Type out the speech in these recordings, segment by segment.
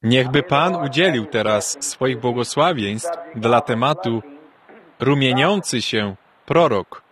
Niechby Pan udzielił teraz swoich błogosławieństw dla tematu rumieniący się prorok.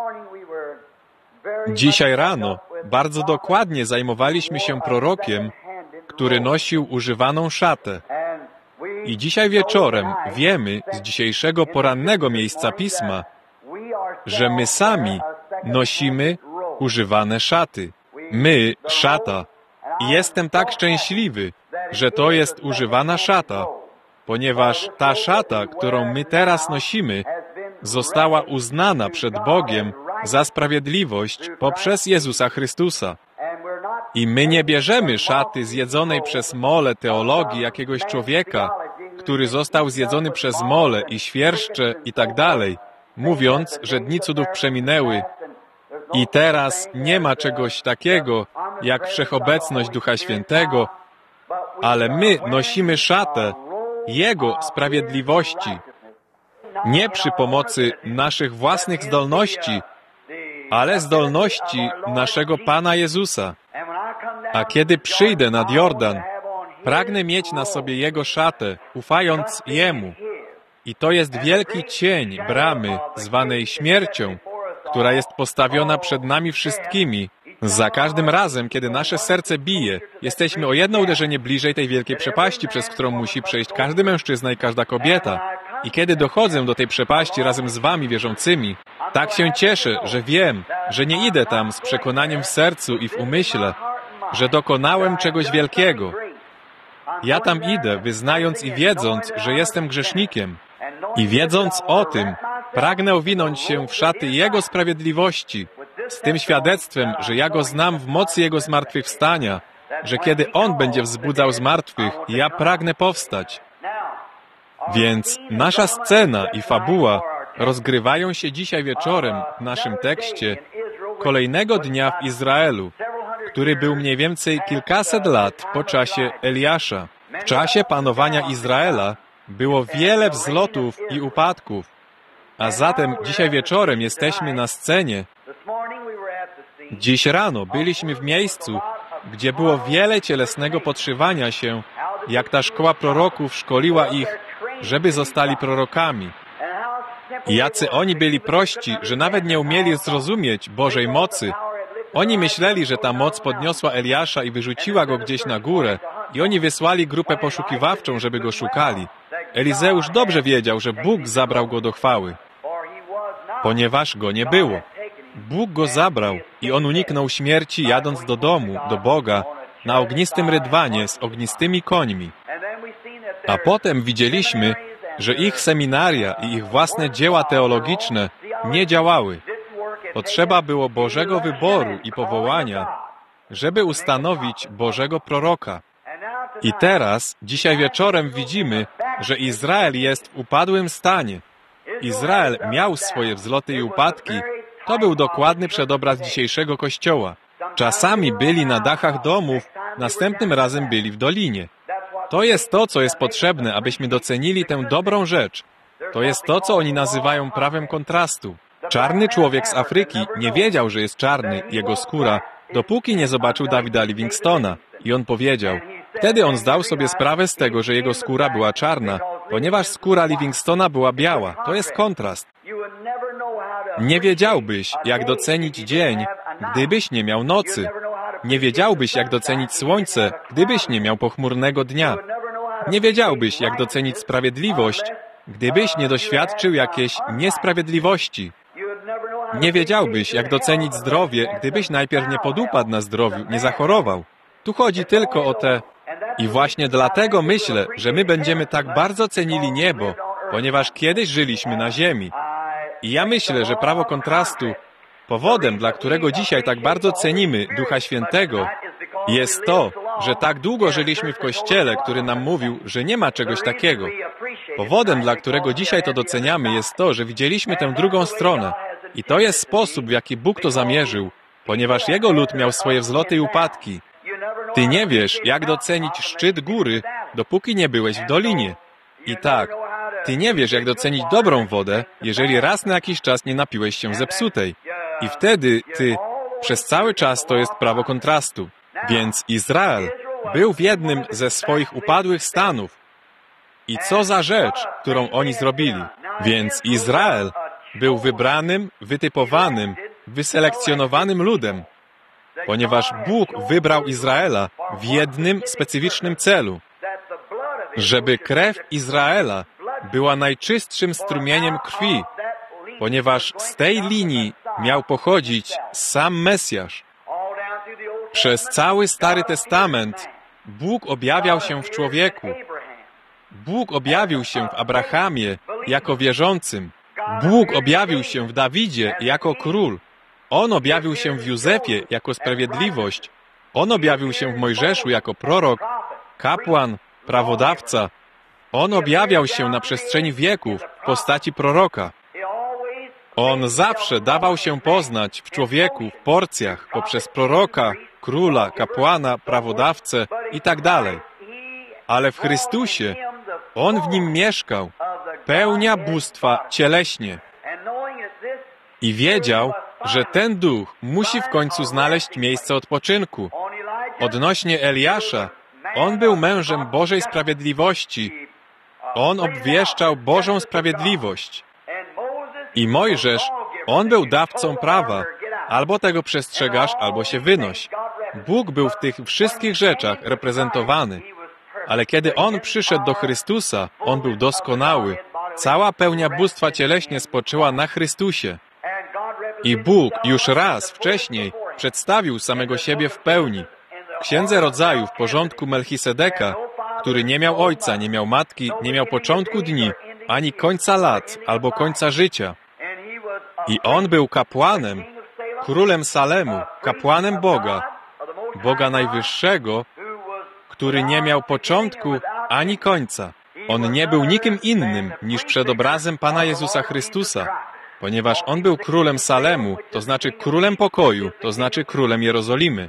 Dzisiaj rano bardzo dokładnie zajmowaliśmy się prorokiem, który nosił używaną szatę. I dzisiaj wieczorem wiemy z dzisiejszego porannego miejsca Pisma, że my sami nosimy używane szaty. My, szata. I jestem tak szczęśliwy, że to jest używana szata, ponieważ ta szata, którą my teraz nosimy, została uznana przed Bogiem za sprawiedliwość poprzez Jezusa Chrystusa. I my nie bierzemy szaty zjedzonej przez mole teologii jakiegoś człowieka, który został zjedzony przez mole i świerszcze i tak dalej, mówiąc, że dni cudów przeminęły i teraz nie ma czegoś takiego jak wszechobecność Ducha Świętego, ale my nosimy szatę Jego sprawiedliwości, nie przy pomocy naszych własnych zdolności, ale zdolności naszego Pana Jezusa. A kiedy przyjdę nad Jordan, pragnę mieć na sobie Jego szatę, ufając Jemu. I to jest wielki cień bramy, zwanej śmiercią, która jest postawiona przed nami wszystkimi. Za każdym razem, kiedy nasze serce bije, jesteśmy o jedno uderzenie bliżej tej wielkiej przepaści, przez którą musi przejść każdy mężczyzna i każda kobieta. I kiedy dochodzę do tej przepaści razem z wami wierzącymi, tak się cieszę, że wiem, że nie idę tam z przekonaniem w sercu i w umyśle, że dokonałem czegoś wielkiego. Ja tam idę, wyznając i wiedząc, że jestem grzesznikiem. I wiedząc o tym, pragnę owinąć się w szaty Jego sprawiedliwości, z tym świadectwem, że ja Go znam w mocy Jego zmartwychwstania, że kiedy On będzie wzbudzał z martwych, ja pragnę powstać. Więc nasza scena i fabuła rozgrywają się dzisiaj wieczorem w naszym tekście kolejnego dnia w Izraelu, który był mniej więcej kilkaset lat po czasie Eliasza. W czasie panowania Izraela było wiele wzlotów i upadków, a zatem dzisiaj wieczorem jesteśmy na scenie. Dziś rano byliśmy w miejscu, gdzie było wiele cielesnego podszywania się, jak ta szkoła proroków szkoliła ich, żeby zostali prorokami. I jacy oni byli prości, że nawet nie umieli zrozumieć Bożej mocy. Oni myśleli, że ta moc podniosła Eliasza i wyrzuciła go gdzieś na górę i oni wysłali grupę poszukiwawczą, żeby go szukali. Elizeusz dobrze wiedział, że Bóg zabrał go do chwały, ponieważ go nie było. Bóg go zabrał i on uniknął śmierci, jadąc do domu, do Boga, na ognistym rydwanie z ognistymi końmi. A potem widzieliśmy, że ich seminaria i ich własne dzieła teologiczne nie działały. Potrzeba było Bożego wyboru i powołania, żeby ustanowić Bożego proroka. I teraz, dzisiaj wieczorem widzimy, że Izrael jest w upadłym stanie. Izrael miał swoje wzloty i upadki. To był dokładny przedobraz dzisiejszego Kościoła. Czasami byli na dachach domów, następnym razem byli w dolinie. To jest to, co jest potrzebne, abyśmy docenili tę dobrą rzecz. To jest to, co oni nazywają prawem kontrastu. Czarny człowiek z Afryki nie wiedział, że jest czarny, jego skóra, dopóki nie zobaczył Davida Livingstona. I on powiedział, wtedy on zdał sobie sprawę z tego, że jego skóra była czarna, ponieważ skóra Livingstona była biała. To jest kontrast. Nie wiedziałbyś, jak docenić dzień, gdybyś nie miał nocy. Nie wiedziałbyś, jak docenić słońce, gdybyś nie miał pochmurnego dnia. Nie wiedziałbyś, jak docenić sprawiedliwość, gdybyś nie doświadczył jakiejś niesprawiedliwości. Nie wiedziałbyś, jak docenić zdrowie, gdybyś najpierw nie podupadł na zdrowiu, nie zachorował. Tu chodzi tylko o te... I właśnie dlatego myślę, że my będziemy tak bardzo cenili niebo, ponieważ kiedyś żyliśmy na ziemi. I ja myślę, że prawo kontrastu, powodem, dla którego dzisiaj tak bardzo cenimy Ducha Świętego, jest to, że tak długo żyliśmy w Kościele, który nam mówił, że nie ma czegoś takiego. Powodem, dla którego dzisiaj to doceniamy, jest to, że widzieliśmy tę drugą stronę. I to jest sposób, w jaki Bóg to zamierzył, ponieważ Jego lud miał swoje wzloty i upadki. Ty nie wiesz, jak docenić szczyt góry, dopóki nie byłeś w dolinie. I tak, ty nie wiesz, jak docenić dobrą wodę, jeżeli raz na jakiś czas nie napiłeś się zepsutej. I wtedy ty, przez cały czas to jest prawo kontrastu. Więc Izrael był w jednym ze swoich upadłych stanów. I co za rzecz, którą oni zrobili. Więc Izrael był wybranym, wytypowanym, wyselekcjonowanym ludem, ponieważ Bóg wybrał Izraela w jednym specyficznym celu, żeby krew Izraela była najczystszym strumieniem krwi, ponieważ z tej linii miał pochodzić sam Mesjasz. Przez cały Stary Testament Bóg objawiał się w człowieku. Bóg objawił się w Abrahamie jako wierzącym. Bóg objawił się w Dawidzie jako król. On objawił się w Józefie jako sprawiedliwość. On objawił się w Mojżeszu jako prorok, kapłan, prawodawca. On objawiał się na przestrzeni wieków w postaci proroka. On zawsze dawał się poznać w człowieku w porcjach poprzez proroka, króla, kapłana, prawodawcę i tak dalej. Ale w Chrystusie On w nim mieszkał, pełnia bóstwa cieleśnie. I wiedział, że ten duch musi w końcu znaleźć miejsce odpoczynku. Odnośnie Eliasza, on był mężem Bożej sprawiedliwości. On obwieszczał Bożą sprawiedliwość. I Mojżesz, on był dawcą prawa. Albo tego przestrzegasz, albo się wynoś. Bóg był w tych wszystkich rzeczach reprezentowany. Ale kiedy On przyszedł do Chrystusa, On był doskonały. Cała pełnia bóstwa cieleśnie spoczęła na Chrystusie. I Bóg już raz wcześniej przedstawił samego siebie w pełni. W Księdze Rodzaju, w porządku Melchisedeka, który nie miał ojca, nie miał matki, nie miał początku dni, ani końca lat, albo końca życia. I on był kapłanem, królem Salemu, kapłanem Boga, Boga Najwyższego, który nie miał początku ani końca. On nie był nikim innym niż przedobrazem Pana Jezusa Chrystusa, ponieważ On był królem Salemu, to znaczy królem pokoju, to znaczy królem Jerozolimy.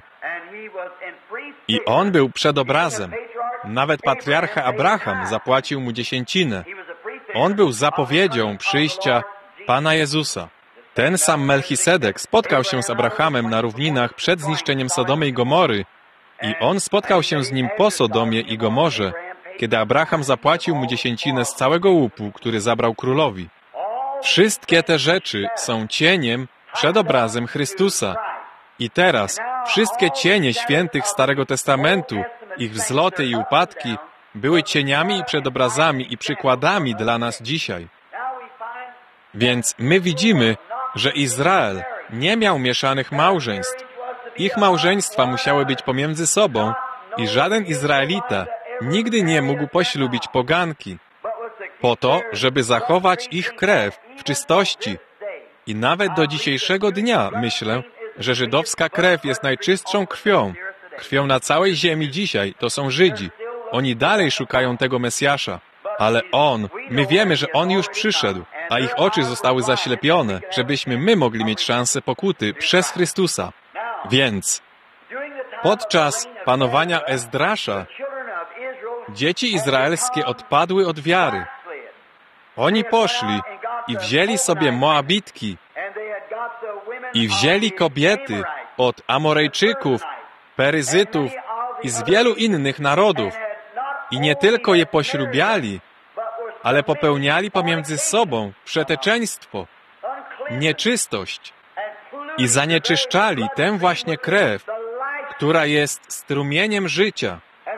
I On był przedobrazem. Nawet patriarcha Abraham zapłacił mu dziesięcinę. On był zapowiedzią przyjścia Pana Jezusa. Ten sam Melchisedek spotkał się z Abrahamem na równinach przed zniszczeniem Sodomy i Gomory i on spotkał się z nim po Sodomie i Gomorze, kiedy Abraham zapłacił mu dziesięcinę z całego łupu, który zabrał królowi. Wszystkie te rzeczy są cieniem, przedobrazem Chrystusa. I teraz wszystkie cienie świętych Starego Testamentu, ich wzloty i upadki, były cieniami i przedobrazami i przykładami dla nas dzisiaj. Więc my widzimy, że Izrael nie miał mieszanych małżeństw. Ich małżeństwa musiały być pomiędzy sobą i żaden Izraelita nigdy nie mógł poślubić poganki, po to, żeby zachować ich krew w czystości. I nawet do dzisiejszego dnia myślę, że żydowska krew jest najczystszą krwią. Krwią na całej ziemi dzisiaj to są Żydzi. Oni dalej szukają tego Mesjasza. Ale my wiemy, że On już przyszedł, a ich oczy zostały zaślepione, żebyśmy my mogli mieć szansę pokuty przez Chrystusa. Więc podczas panowania Ezdrasza dzieci izraelskie odpadły od wiary. Oni poszli i wzięli sobie Moabitki i wzięli kobiety od Amorejczyków, Peryzytów i z wielu innych narodów. I nie tylko je poślubiali, ale popełniali pomiędzy sobą przeteczeństwo, nieczystość i zanieczyszczali tę właśnie krew, która jest strumieniem życia.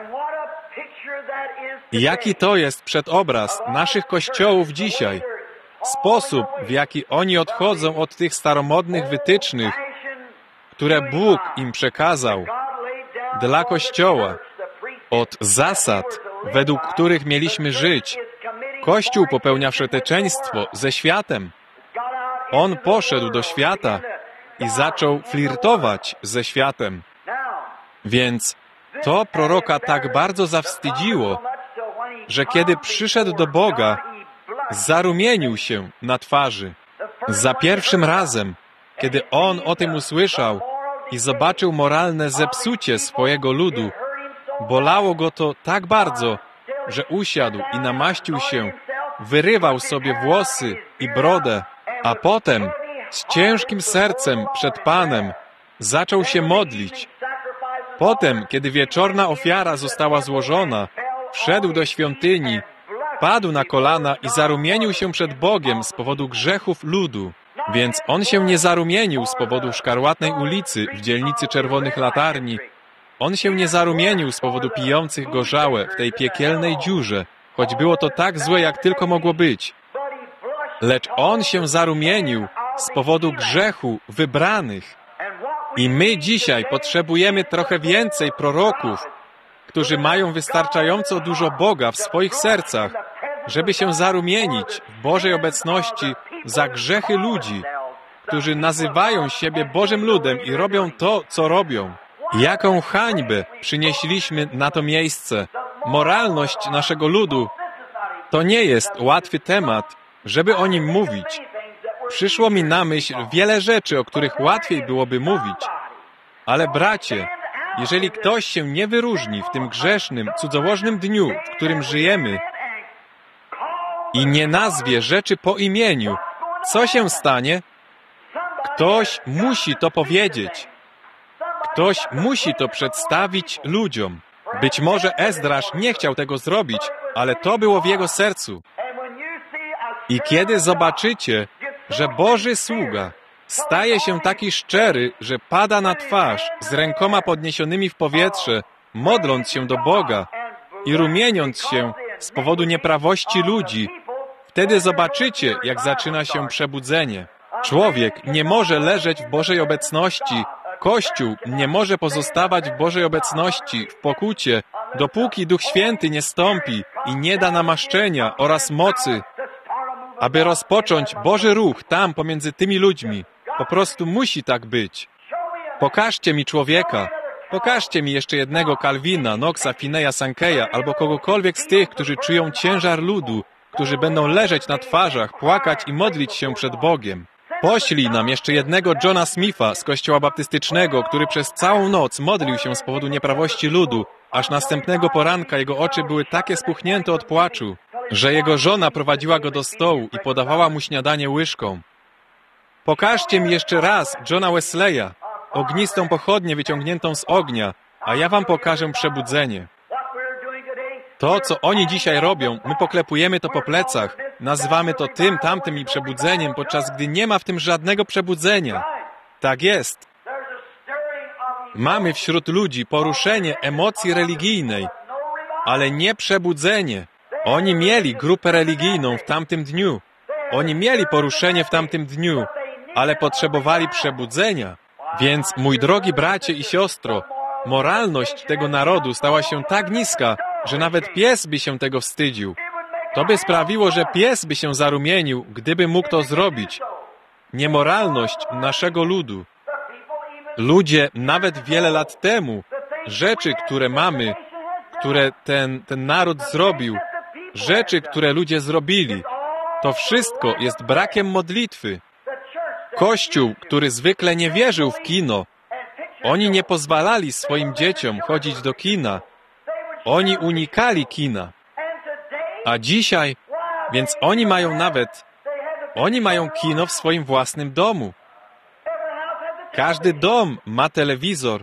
I jaki to jest przedobraz naszych kościołów dzisiaj? Sposób, w jaki oni odchodzą od tych staromodnych wytycznych, które Bóg im przekazał dla Kościoła, od zasad, według których mieliśmy żyć. Kościół popełnia przeteczeństwo ze światem. On poszedł do świata i zaczął flirtować ze światem. Więc to proroka tak bardzo zawstydziło, że kiedy przyszedł do Boga, zarumienił się na twarzy. Za pierwszym razem, kiedy on o tym usłyszał i zobaczył moralne zepsucie swojego ludu, bolało go to tak bardzo, że usiadł i namaścił się, wyrywał sobie włosy i brodę, a potem z ciężkim sercem przed Panem zaczął się modlić Potem, kiedy wieczorna ofiara została złożona, wszedł do świątyni, padł na kolana i zarumienił się przed Bogiem z powodu grzechów ludu. Więc on się nie zarumienił z powodu szkarłatnej ulicy w dzielnicy Czerwonych Latarni. On się nie zarumienił z powodu pijących gorzałe w tej piekielnej dziurze, choć było to tak złe, jak tylko mogło być. Lecz on się zarumienił z powodu grzechu wybranych. I my dzisiaj potrzebujemy trochę więcej proroków, którzy mają wystarczająco dużo Boga w swoich sercach, żeby się zarumienić w Bożej obecności za grzechy ludzi, którzy nazywają siebie Bożym ludem i robią to, co robią. Jaką hańbę przynieśliśmy na to miejsce. Moralność naszego ludu to nie jest łatwy temat, żeby o nim mówić. Przyszło mi na myśl wiele rzeczy, o których łatwiej byłoby mówić. Ale bracie, jeżeli ktoś się nie wyróżni w tym grzesznym, cudzołożnym dniu, w którym żyjemy i nie nazwie rzeczy po imieniu, co się stanie? Ktoś musi to powiedzieć. Ktoś musi to przedstawić ludziom. Być może Ezdrasz nie chciał tego zrobić, ale to było w jego sercu. I kiedy zobaczycie, że Boży sługa staje się taki szczery, że pada na twarz z rękoma podniesionymi w powietrze, modląc się do Boga i rumieniąc się z powodu nieprawości ludzi, wtedy zobaczycie, jak zaczyna się przebudzenie. Człowiek nie może leżeć w Bożej obecności, Kościół nie może pozostawać w Bożej obecności, w pokucie, dopóki Duch Święty nie stąpi i nie da namaszczenia oraz mocy, aby rozpocząć Boży ruch tam pomiędzy tymi ludźmi. Po prostu musi tak być. Pokażcie mi człowieka. Pokażcie mi jeszcze jednego Kalwina, Knoxa, Fineya, Sankeya albo kogokolwiek z tych, którzy czują ciężar ludu, którzy będą leżeć na twarzach, płakać i modlić się przed Bogiem. Poślij nam jeszcze jednego Johna Smitha z Kościoła Baptystycznego, który przez całą noc modlił się z powodu nieprawości ludu, aż następnego poranka jego oczy były takie spuchnięte od płaczu, że jego żona prowadziła go do stołu i podawała mu śniadanie łyżką. Pokażcie mi jeszcze raz Johna Wesleya, ognistą pochodnię wyciągniętą z ognia, a ja wam pokażę przebudzenie. To, co oni dzisiaj robią, my poklepujemy to po plecach, nazywamy to tym, tamtym i przebudzeniem, podczas gdy nie ma w tym żadnego przebudzenia. Tak jest. Mamy wśród ludzi poruszenie emocji religijnej, ale nie przebudzenie. Oni mieli grupę religijną w tamtym dniu. Oni mieli poruszenie w tamtym dniu, ale potrzebowali przebudzenia. Więc, mój drogi bracie i siostro, moralność tego narodu stała się tak niska, że nawet pies by się tego wstydził. To by sprawiło, że pies by się zarumienił, gdyby mógł to zrobić. Niemoralność naszego ludu. Ludzie nawet wiele lat temu, rzeczy, które mamy, które ten naród zrobił, rzeczy, które ludzie zrobili, to wszystko jest brakiem modlitwy. Kościół, który zwykle nie wierzył w kino, oni nie pozwalali swoim dzieciom chodzić do kina. Oni unikali kina. A dzisiaj, więc oni mają kino w swoim własnym domu. Każdy dom ma telewizor.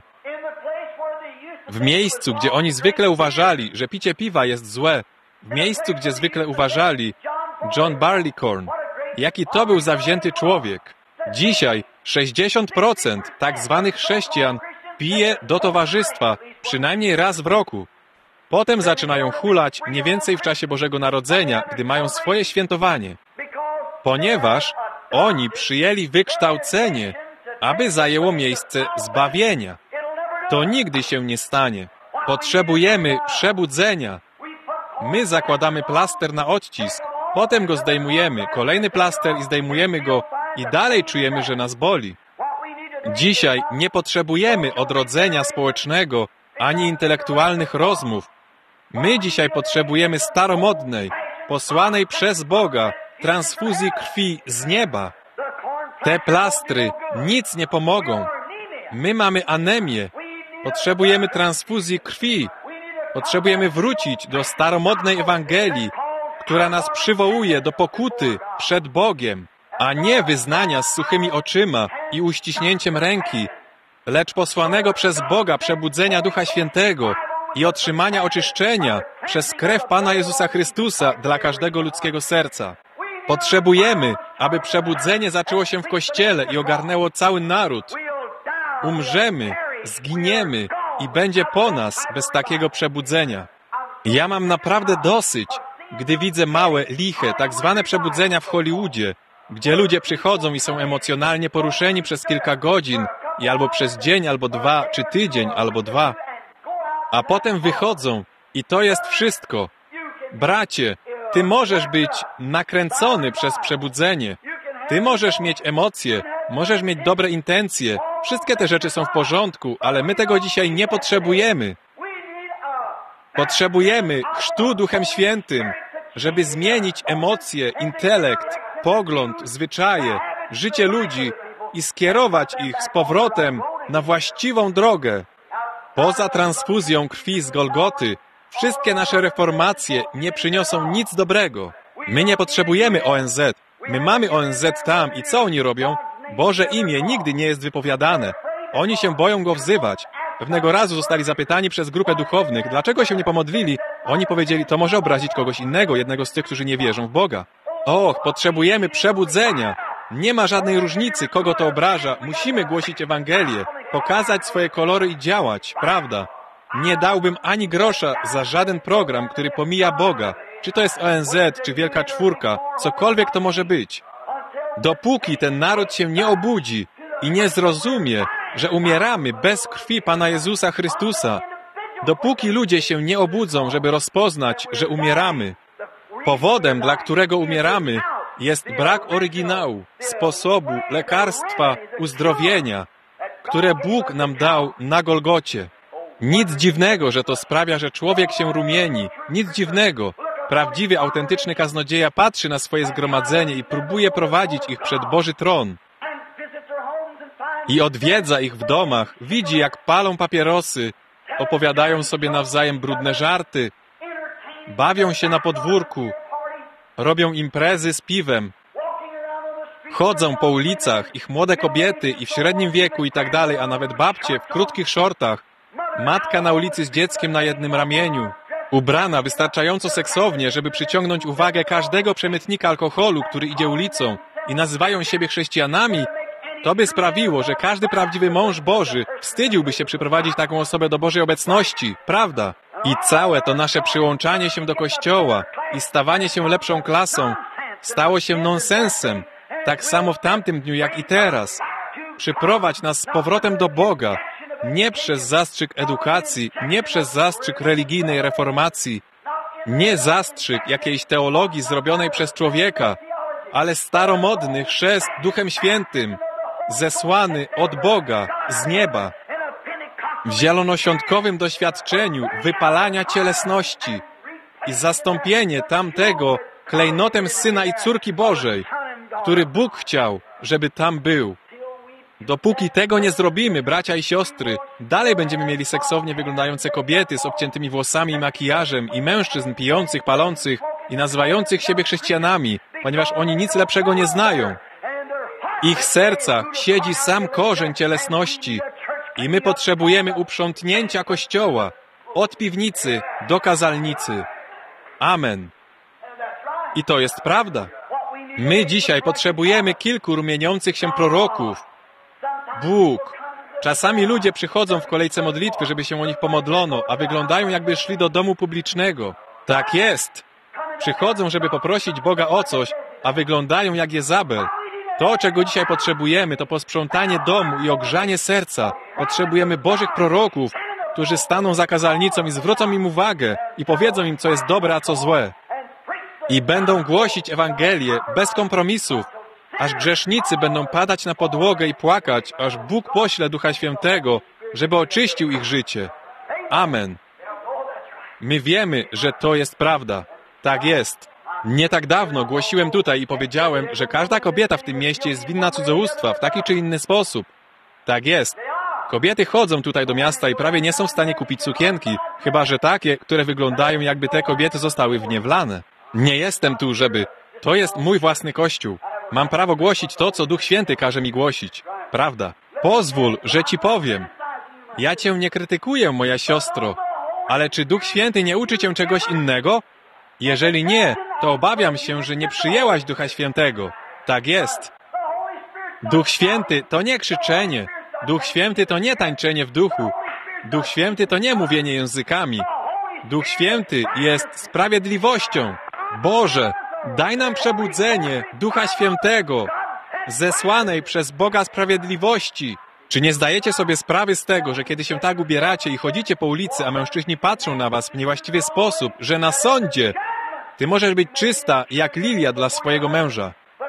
W miejscu, gdzie oni zwykle uważali, że picie piwa jest złe, w miejscu, gdzie zwykle uważali, John Barleycorn, jaki to był zawzięty człowiek. Dzisiaj 60% tak zwanych chrześcijan pije do towarzystwa przynajmniej raz w roku. Potem zaczynają hulać nie więcej w czasie Bożego Narodzenia, gdy mają swoje świętowanie. Ponieważ oni przyjęli wykształcenie, aby zajęło miejsce zbawienia. To nigdy się nie stanie. Potrzebujemy przebudzenia. My zakładamy plaster na odcisk, potem go zdejmujemy, kolejny plaster i zdejmujemy go i dalej czujemy, że nas boli. Dzisiaj nie potrzebujemy odrodzenia społecznego ani intelektualnych rozmów. My dzisiaj potrzebujemy staromodnej, posłanej przez Boga transfuzji krwi z nieba. Te plastry nic nie pomogą. My mamy anemię. Potrzebujemy transfuzji krwi. Potrzebujemy wrócić do staromodnej Ewangelii, która nas przywołuje do pokuty przed Bogiem, a nie wyznania z suchymi oczyma i uściśnięciem ręki. lecz posłanego przez Boga przebudzenia Ducha Świętego i otrzymania oczyszczenia przez krew Pana Jezusa Chrystusa dla każdego ludzkiego serca. Potrzebujemy, aby przebudzenie zaczęło się w Kościele i ogarnęło cały naród. Umrzemy, zginiemy i będzie po nas bez takiego przebudzenia. Ja mam naprawdę dosyć, gdy widzę małe, liche, tak zwane przebudzenia w Hollywoodzie, gdzie ludzie przychodzą i są emocjonalnie poruszeni przez kilka godzin i albo przez dzień, albo dwa, czy tydzień, albo dwa, a potem wychodzą i to jest wszystko. Bracie, ty możesz być nakręcony przez przebudzenie. Ty możesz mieć emocje, możesz mieć dobre intencje. Wszystkie te rzeczy są w porządku, ale my tego dzisiaj nie potrzebujemy. Potrzebujemy chrztu Duchem Świętym, żeby zmienić emocje, intelekt, pogląd, zwyczaje, życie ludzi i skierować ich z powrotem na właściwą drogę. Poza transfuzją krwi z Golgoty, wszystkie nasze reformacje nie przyniosą nic dobrego. My nie potrzebujemy ONZ. My mamy ONZ tam i co oni robią? Boże imię nigdy nie jest wypowiadane. Oni się boją go wzywać. Pewnego razu zostali zapytani przez grupę duchownych, dlaczego się nie pomodlili. Oni powiedzieli, to może obrazić kogoś innego, jednego z tych, którzy nie wierzą w Boga. Och, potrzebujemy przebudzenia. Nie ma żadnej różnicy, kogo to obraża. Musimy głosić Ewangelię, pokazać swoje kolory i działać, prawda? Nie dałbym ani grosza za żaden program, który pomija Boga. Czy to jest ONZ, czy Wielka Czwórka, cokolwiek to może być. Dopóki ten naród się nie obudzi i nie zrozumie, że umieramy bez krwi Pana Jezusa Chrystusa, dopóki ludzie się nie obudzą, żeby rozpoznać, że umieramy, powodem, dla którego umieramy, jest brak oryginału, sposobu, lekarstwa, uzdrowienia, które Bóg nam dał na Golgocie. Nic dziwnego, że to sprawia, że człowiek się rumieni. Nic dziwnego. Prawdziwy, autentyczny kaznodzieja patrzy na swoje zgromadzenie i próbuje prowadzić ich przed Boży tron. I odwiedza ich w domach, widzi, jak palą papierosy, opowiadają sobie nawzajem brudne żarty, bawią się na podwórku, robią imprezy z piwem, chodzą po ulicach, ich młode kobiety i w średnim wieku i tak dalej, a nawet babcie w krótkich szortach, matka na ulicy z dzieckiem na jednym ramieniu, ubrana wystarczająco seksownie, żeby przyciągnąć uwagę każdego przemytnika alkoholu, który idzie ulicą i nazywają siebie chrześcijanami, to by sprawiło, że każdy prawdziwy mąż Boży wstydziłby się przyprowadzić taką osobę do Bożej obecności, prawda? I całe to nasze przyłączanie się do Kościoła i stawanie się lepszą klasą stało się nonsensem, tak samo w tamtym dniu, jak i teraz. Przyprowadź nas z powrotem do Boga, nie przez zastrzyk edukacji, nie przez zastrzyk religijnej reformacji, nie zastrzyk jakiejś teologii zrobionej przez człowieka, ale staromodny chrzest Duchem Świętym, zesłany od Boga, z nieba, w zielonoświątkowym doświadczeniu wypalania cielesności i zastąpienie tamtego klejnotem Syna i Córki Bożej, który Bóg chciał, żeby tam był. Dopóki tego nie zrobimy, bracia i siostry, dalej będziemy mieli seksownie wyglądające kobiety z obciętymi włosami i makijażem i mężczyzn pijących, palących i nazywających siebie chrześcijanami, ponieważ oni nic lepszego nie znają. W ich sercach siedzi sam korzeń cielesności i my potrzebujemy uprzątnięcia Kościoła od piwnicy do kazalnicy. Amen. I to jest prawda. My dzisiaj potrzebujemy kilku rumieniących się proroków. Bóg. Czasami ludzie przychodzą w kolejce modlitwy, żeby się o nich pomodlono, a wyglądają, jakby szli do domu publicznego. Tak jest. Przychodzą, żeby poprosić Boga o coś, a wyglądają jak Jezabel. To, czego dzisiaj potrzebujemy, to posprzątanie domu i ogrzanie serca. Potrzebujemy Bożych proroków, którzy staną za kazalnicą i zwrócą im uwagę i powiedzą im, co jest dobre, a co złe. I będą głosić Ewangelię bez kompromisów, aż grzesznicy będą padać na podłogę i płakać, aż Bóg pośle Ducha Świętego, żeby oczyścił ich życie. Amen. My wiemy, że to jest prawda. Tak jest. Nie tak dawno głosiłem tutaj i powiedziałem, że każda kobieta w tym mieście jest winna cudzołóstwa w taki czy inny sposób. Tak jest. Kobiety chodzą tutaj do miasta i prawie nie są w stanie kupić sukienki, chyba że takie, które wyglądają, jakby te kobiety zostały wniewlane. Nie jestem tu, żeby... To jest mój własny kościół. Mam prawo głosić to, co Duch Święty każe mi głosić. Prawda. Pozwól, że ci powiem. Ja cię nie krytykuję, moja siostro, ale czy Duch Święty nie uczy cię czegoś innego? Jeżeli nie, to obawiam się, że nie przyjęłaś Ducha Świętego. Tak jest. Duch Święty to nie krzyczenie. Duch Święty to nie tańczenie w duchu. Duch Święty to nie mówienie językami. Duch Święty jest sprawiedliwością. Boże, daj nam przebudzenie Ducha Świętego, zesłanej przez Boga sprawiedliwości. Czy nie zdajecie sobie sprawy z tego, że kiedy się tak ubieracie i chodzicie po ulicy, a mężczyźni patrzą na was w niewłaściwy sposób, że na sądzie ty możesz być czysta jak lilia dla swojego męża,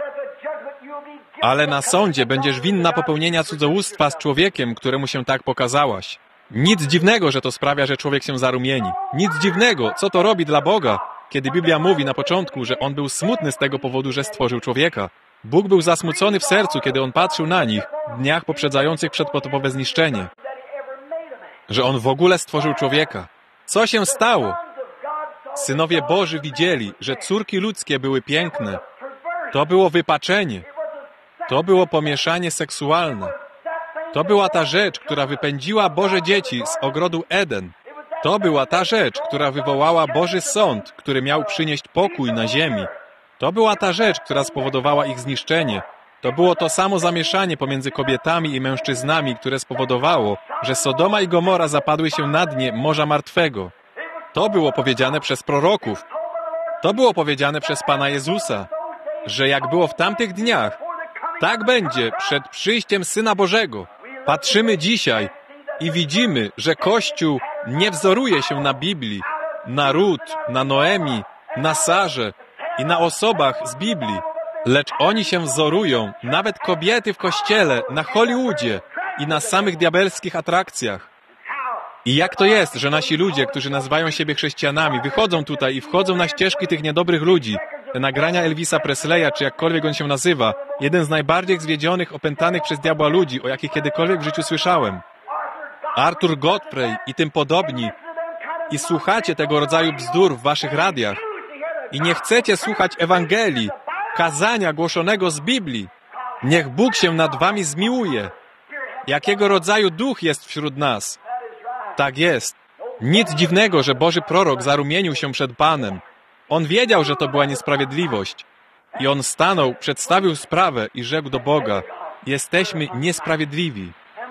ale na sądzie będziesz winna popełnienia cudzołóstwa z człowiekiem, któremu się tak pokazałaś. Nic dziwnego, że to sprawia, że człowiek się zarumieni. Nic dziwnego, co to robi dla Boga, kiedy Biblia mówi na początku, że On był smutny z tego powodu, że stworzył człowieka. Bóg był zasmucony w sercu, kiedy On patrzył na nich w dniach poprzedzających przedpotopowe zniszczenie. Że On w ogóle stworzył człowieka. Co się stało? Synowie Boży widzieli, że córki ludzkie były piękne. To było wypaczenie. To było pomieszanie seksualne. To była ta rzecz, która wypędziła Boże dzieci z ogrodu Eden. To była ta rzecz, która wywołała Boży sąd, który miał przynieść pokój na ziemi. To była ta rzecz, która spowodowała ich zniszczenie. To było to samo zamieszanie pomiędzy kobietami i mężczyznami, które spowodowało, że Sodoma i Gomora zapadły się na dnie Morza Martwego. To było powiedziane przez proroków. To było powiedziane przez Pana Jezusa, że jak było w tamtych dniach, tak będzie przed przyjściem Syna Bożego. Patrzymy dzisiaj i widzimy, że Kościół nie wzoruje się na Biblii, na Rut, na Noemi, na Sarze i na osobach z Biblii, lecz oni się wzorują, nawet kobiety w Kościele, na Hollywoodzie i na samych diabelskich atrakcjach. I jak to jest, że nasi ludzie, którzy nazywają siebie chrześcijanami, wychodzą tutaj i wchodzą na ścieżki tych niedobrych ludzi, te nagrania Elvisa Presleya, czy jakkolwiek on się nazywa, jeden z najbardziej zwiedzionych, opętanych przez diabła ludzi, o jakich kiedykolwiek w życiu słyszałem. Arthur Godfrey i tym podobni. I słuchacie tego rodzaju bzdur w waszych radiach. I nie chcecie słuchać Ewangelii, kazania głoszonego z Biblii. Niech Bóg się nad wami zmiłuje. Jakiego rodzaju duch jest wśród nas? Tak jest. Nic dziwnego, że Boży prorok zarumienił się przed Panem. On wiedział, że to była niesprawiedliwość. I on stanął, przedstawił sprawę i rzekł do Boga: jesteśmy niesprawiedliwi.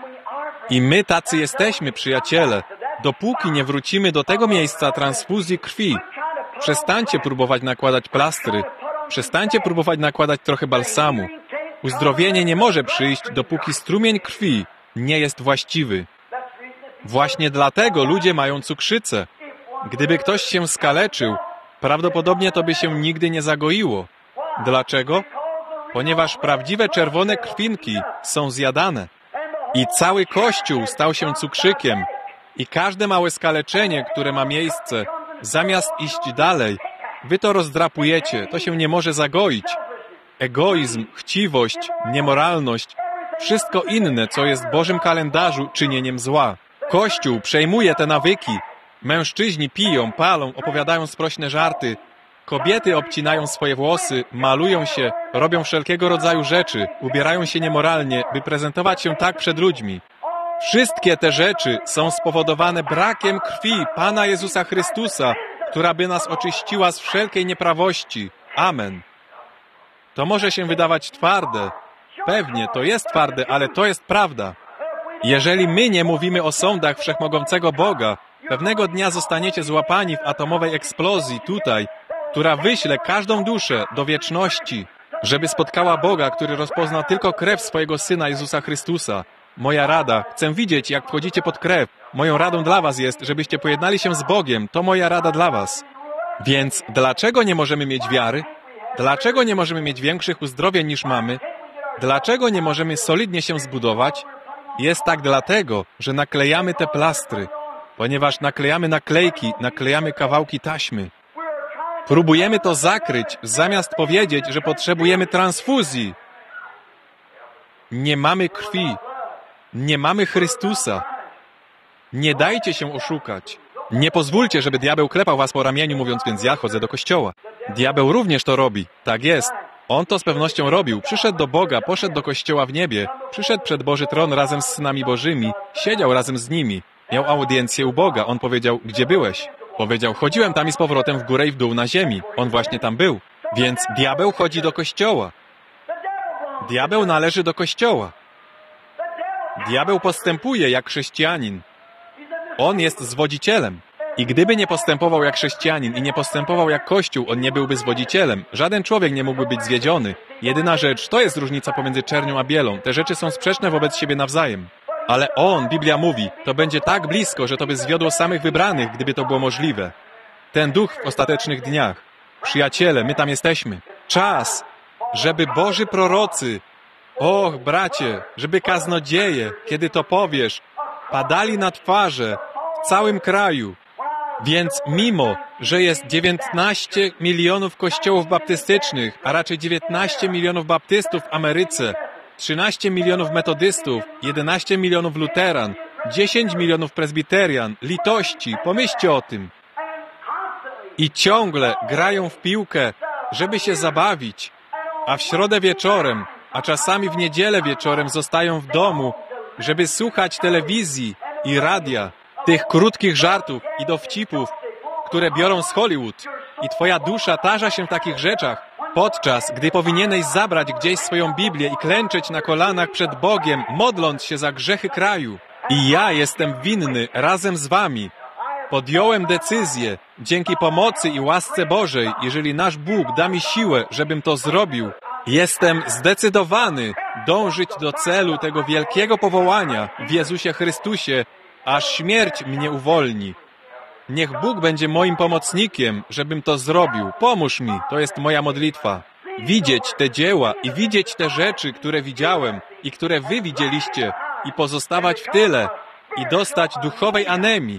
I my tacy jesteśmy, przyjaciele, dopóki nie wrócimy do tego miejsca transfuzji krwi. Przestańcie próbować nakładać plastry. Przestańcie próbować nakładać trochę balsamu. Uzdrowienie nie może przyjść, dopóki strumień krwi nie jest właściwy. Właśnie dlatego ludzie mają cukrzycę. Gdyby ktoś się skaleczył, prawdopodobnie to by się nigdy nie zagoiło. Dlaczego? Ponieważ prawdziwe czerwone krwinki są zjadane. I cały Kościół stał się cukrzykiem. I każde małe skaleczenie, które ma miejsce, zamiast iść dalej, wy to rozdrapujecie, to się nie może zagoić. Egoizm, chciwość, niemoralność, wszystko inne, co jest w Bożym kalendarzu, czynieniem zła. Kościół przejmuje te nawyki. Mężczyźni piją, palą, opowiadają sprośne żarty. Kobiety obcinają swoje włosy, malują się, robią wszelkiego rodzaju rzeczy, ubierają się niemoralnie, by prezentować się tak przed ludźmi. Wszystkie te rzeczy są spowodowane brakiem krwi Pana Jezusa Chrystusa, która by nas oczyściła z wszelkiej nieprawości. Amen. To może się wydawać twarde. Pewnie, to jest twarde, ale to jest prawda. Jeżeli my nie mówimy o sądach wszechmogącego Boga, pewnego dnia zostaniecie złapani w atomowej eksplozji tutaj, która wyśle każdą duszę do wieczności, żeby spotkała Boga, który rozpozna tylko krew swojego Syna Jezusa Chrystusa. Moja rada, chcę widzieć, jak wchodzicie pod krew. Moją radą dla was jest, żebyście pojednali się z Bogiem. To moja rada dla was. Więc dlaczego nie możemy mieć wiary? Dlaczego nie możemy mieć większych uzdrowień niż mamy? Dlaczego nie możemy solidnie się zbudować? Jest tak dlatego, że naklejamy te plastry. Ponieważ naklejamy naklejki, naklejamy kawałki taśmy. Próbujemy to zakryć, zamiast powiedzieć, że potrzebujemy transfuzji. Nie mamy krwi. Nie mamy Chrystusa. Nie dajcie się oszukać. Nie pozwólcie, żeby diabeł klepał was po ramieniu, mówiąc: więc ja chodzę do kościoła. Diabeł również to robi. Tak jest. On to z pewnością robił. Przyszedł do Boga, poszedł do kościoła w niebie, przyszedł przed Boży tron razem z synami Bożymi, siedział razem z nimi, miał audiencję u Boga. On powiedział, gdzie byłeś? Powiedział, chodziłem tam i z powrotem w górę i w dół na ziemi. On właśnie tam był. Więc diabeł chodzi do kościoła. Diabeł należy do kościoła. Diabeł postępuje jak chrześcijanin. On jest zwodzicielem. I gdyby nie postępował jak chrześcijanin i nie postępował jak Kościół, on nie byłby zwodzicielem. Żaden człowiek nie mógłby być zwiedziony. Jedyna rzecz, to jest różnica pomiędzy czernią a bielą. Te rzeczy są sprzeczne wobec siebie nawzajem. Ale on, Biblia mówi, to będzie tak blisko, że to by zwiodło samych wybranych, gdyby to było możliwe. Ten duch w ostatecznych dniach. Przyjaciele, my tam jesteśmy. Czas, żeby Boży prorocy, och, bracie, żeby kaznodzieje, kiedy to powiesz, padali na twarze w całym kraju. Więc mimo, że jest 19 milionów kościołów baptystycznych, a raczej 19 milionów baptystów w Ameryce, 13 milionów metodystów, 11 milionów luteran, 10 milionów prezbiterian, litości, pomyślcie o tym. I ciągle grają w piłkę, żeby się zabawić, a w środę wieczorem, a czasami w niedzielę wieczorem zostają w domu, żeby słuchać telewizji i radia, tych krótkich żartów i dowcipów, które biorą z Hollywood. I twoja dusza tarza się w takich rzeczach, podczas gdy powinieneś zabrać gdzieś swoją Biblię i klęczeć na kolanach przed Bogiem, modląc się za grzechy kraju. I ja jestem winny razem z wami. Podjąłem decyzję, dzięki pomocy i łasce Bożej, jeżeli nasz Bóg da mi siłę, żebym to zrobił, jestem zdecydowany dążyć do celu tego wielkiego powołania w Jezusie Chrystusie, aż śmierć mnie uwolni. Niech Bóg będzie moim pomocnikiem, żebym to zrobił. Pomóż mi, to jest moja modlitwa. Widzieć te dzieła i widzieć te rzeczy, które widziałem i które wy widzieliście i pozostawać w tyle i dostać duchowej anemii.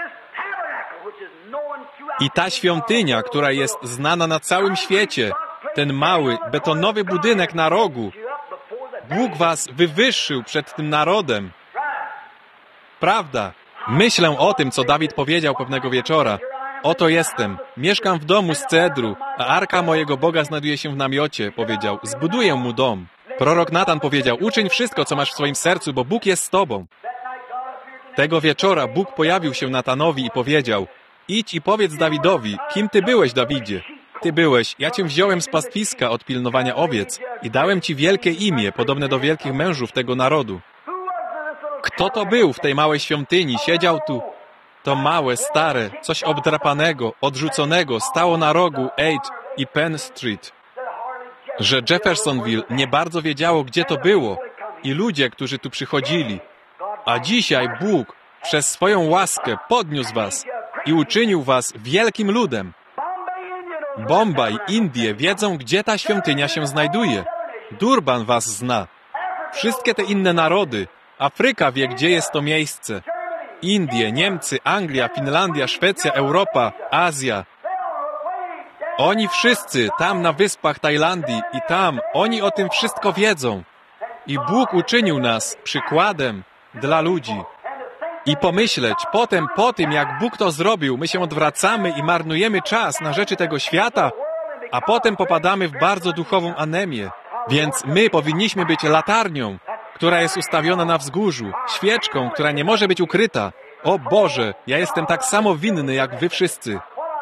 I ta świątynia, która jest znana na całym świecie, ten mały, betonowy budynek na rogu, Bóg was wywyższył przed tym narodem. Prawda. Myślę o tym, co Dawid powiedział pewnego wieczora. Oto jestem, mieszkam w domu z cedru, a arka mojego Boga znajduje się w namiocie, powiedział. Zbuduję mu dom. Prorok Natan powiedział, uczyń wszystko, co masz w swoim sercu, bo Bóg jest z tobą. Tego wieczora Bóg pojawił się Natanowi i powiedział, idź i powiedz Dawidowi, kim ty byłeś, Dawidzie? Ty byłeś, ja cię wziąłem z pastwiska od pilnowania owiec i dałem ci wielkie imię, podobne do wielkich mężów tego narodu. Kto to był w tej małej świątyni? Siedział tu. To małe, stare, coś obdrapanego, odrzuconego stało na rogu 8 i Penn Street. Że Jeffersonville nie bardzo wiedziało, gdzie to było i ludzie, którzy tu przychodzili. A dzisiaj Bóg przez swoją łaskę podniósł was i uczynił was wielkim ludem. Bombaj, Indie wiedzą, gdzie ta świątynia się znajduje. Durban was zna. Wszystkie te inne narody. Afryka wie, gdzie jest to miejsce. Indie, Niemcy, Anglia, Finlandia, Szwecja, Europa, Azja. Oni wszyscy tam na wyspach Tajlandii i tam, oni o tym wszystko wiedzą. I Bóg uczynił nas przykładem dla ludzi. I pomyśleć, potem, po tym jak Bóg to zrobił, my się odwracamy i marnujemy czas na rzeczy tego świata, a potem popadamy w bardzo duchową anemię. Więc my powinniśmy być latarnią, która jest ustawiona na wzgórzu, świeczką, która nie może być ukryta. O Boże, ja jestem tak samo winny jak wy wszyscy.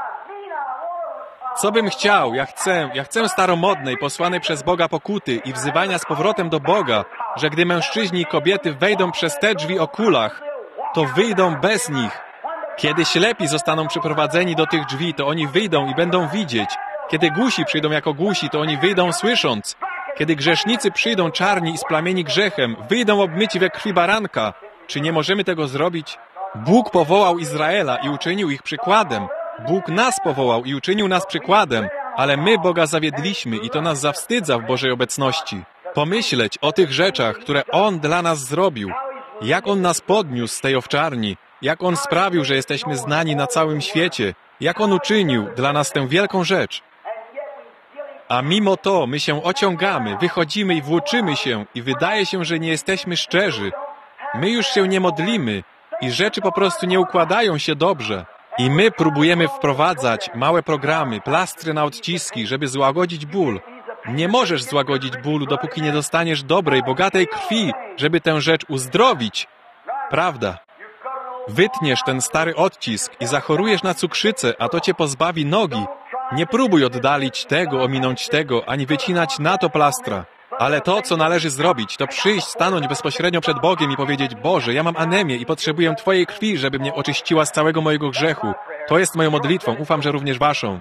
Co bym chciał? Ja chcę staromodnej, posłanej przez Boga pokuty i wzywania z powrotem do Boga, że gdy mężczyźni i kobiety wejdą przez te drzwi o kulach, to wyjdą bez nich. Kiedy ślepi zostaną przyprowadzeni do tych drzwi, to oni wyjdą i będą widzieć. Kiedy głusi przyjdą jako głusi, to oni wyjdą słysząc. Kiedy grzesznicy przyjdą czarni i splamieni grzechem, wyjdą obmyci we krwi baranka. Czy nie możemy tego zrobić? Bóg powołał Izraela i uczynił ich przykładem. Bóg nas powołał i uczynił nas przykładem, ale my Boga zawiedliśmy i to nas zawstydza w Bożej obecności. Pomyśleć o tych rzeczach, które On dla nas zrobił. Jak On nas podniósł z tej owczarni. Jak On sprawił, że jesteśmy znani na całym świecie. Jak On uczynił dla nas tę wielką rzecz. A mimo to my się ociągamy, wychodzimy i włóczymy się i wydaje się, że nie jesteśmy szczerzy. My już się nie modlimy i rzeczy po prostu nie układają się dobrze. I my próbujemy wprowadzać małe programy, plastry na odciski, żeby złagodzić ból. Nie możesz złagodzić bólu, dopóki nie dostaniesz dobrej, bogatej krwi, żeby tę rzecz uzdrowić. Prawda. Wytniesz ten stary odcisk i zachorujesz na cukrzycę, a to cię pozbawi nogi. Nie próbuj oddalić tego, ominąć tego, ani wycinać na to plastra. Ale to, co należy zrobić, to przyjść, stanąć bezpośrednio przed Bogiem i powiedzieć: Boże, ja mam anemię i potrzebuję Twojej krwi, żeby mnie oczyściła z całego mojego grzechu. To jest moją modlitwą, ufam, że również waszą.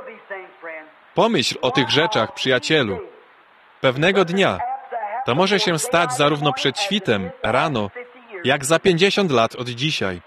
Pomyśl o tych rzeczach, przyjacielu. Pewnego dnia to może się stać zarówno przed świtem, rano, jak za 50 lat od dzisiaj.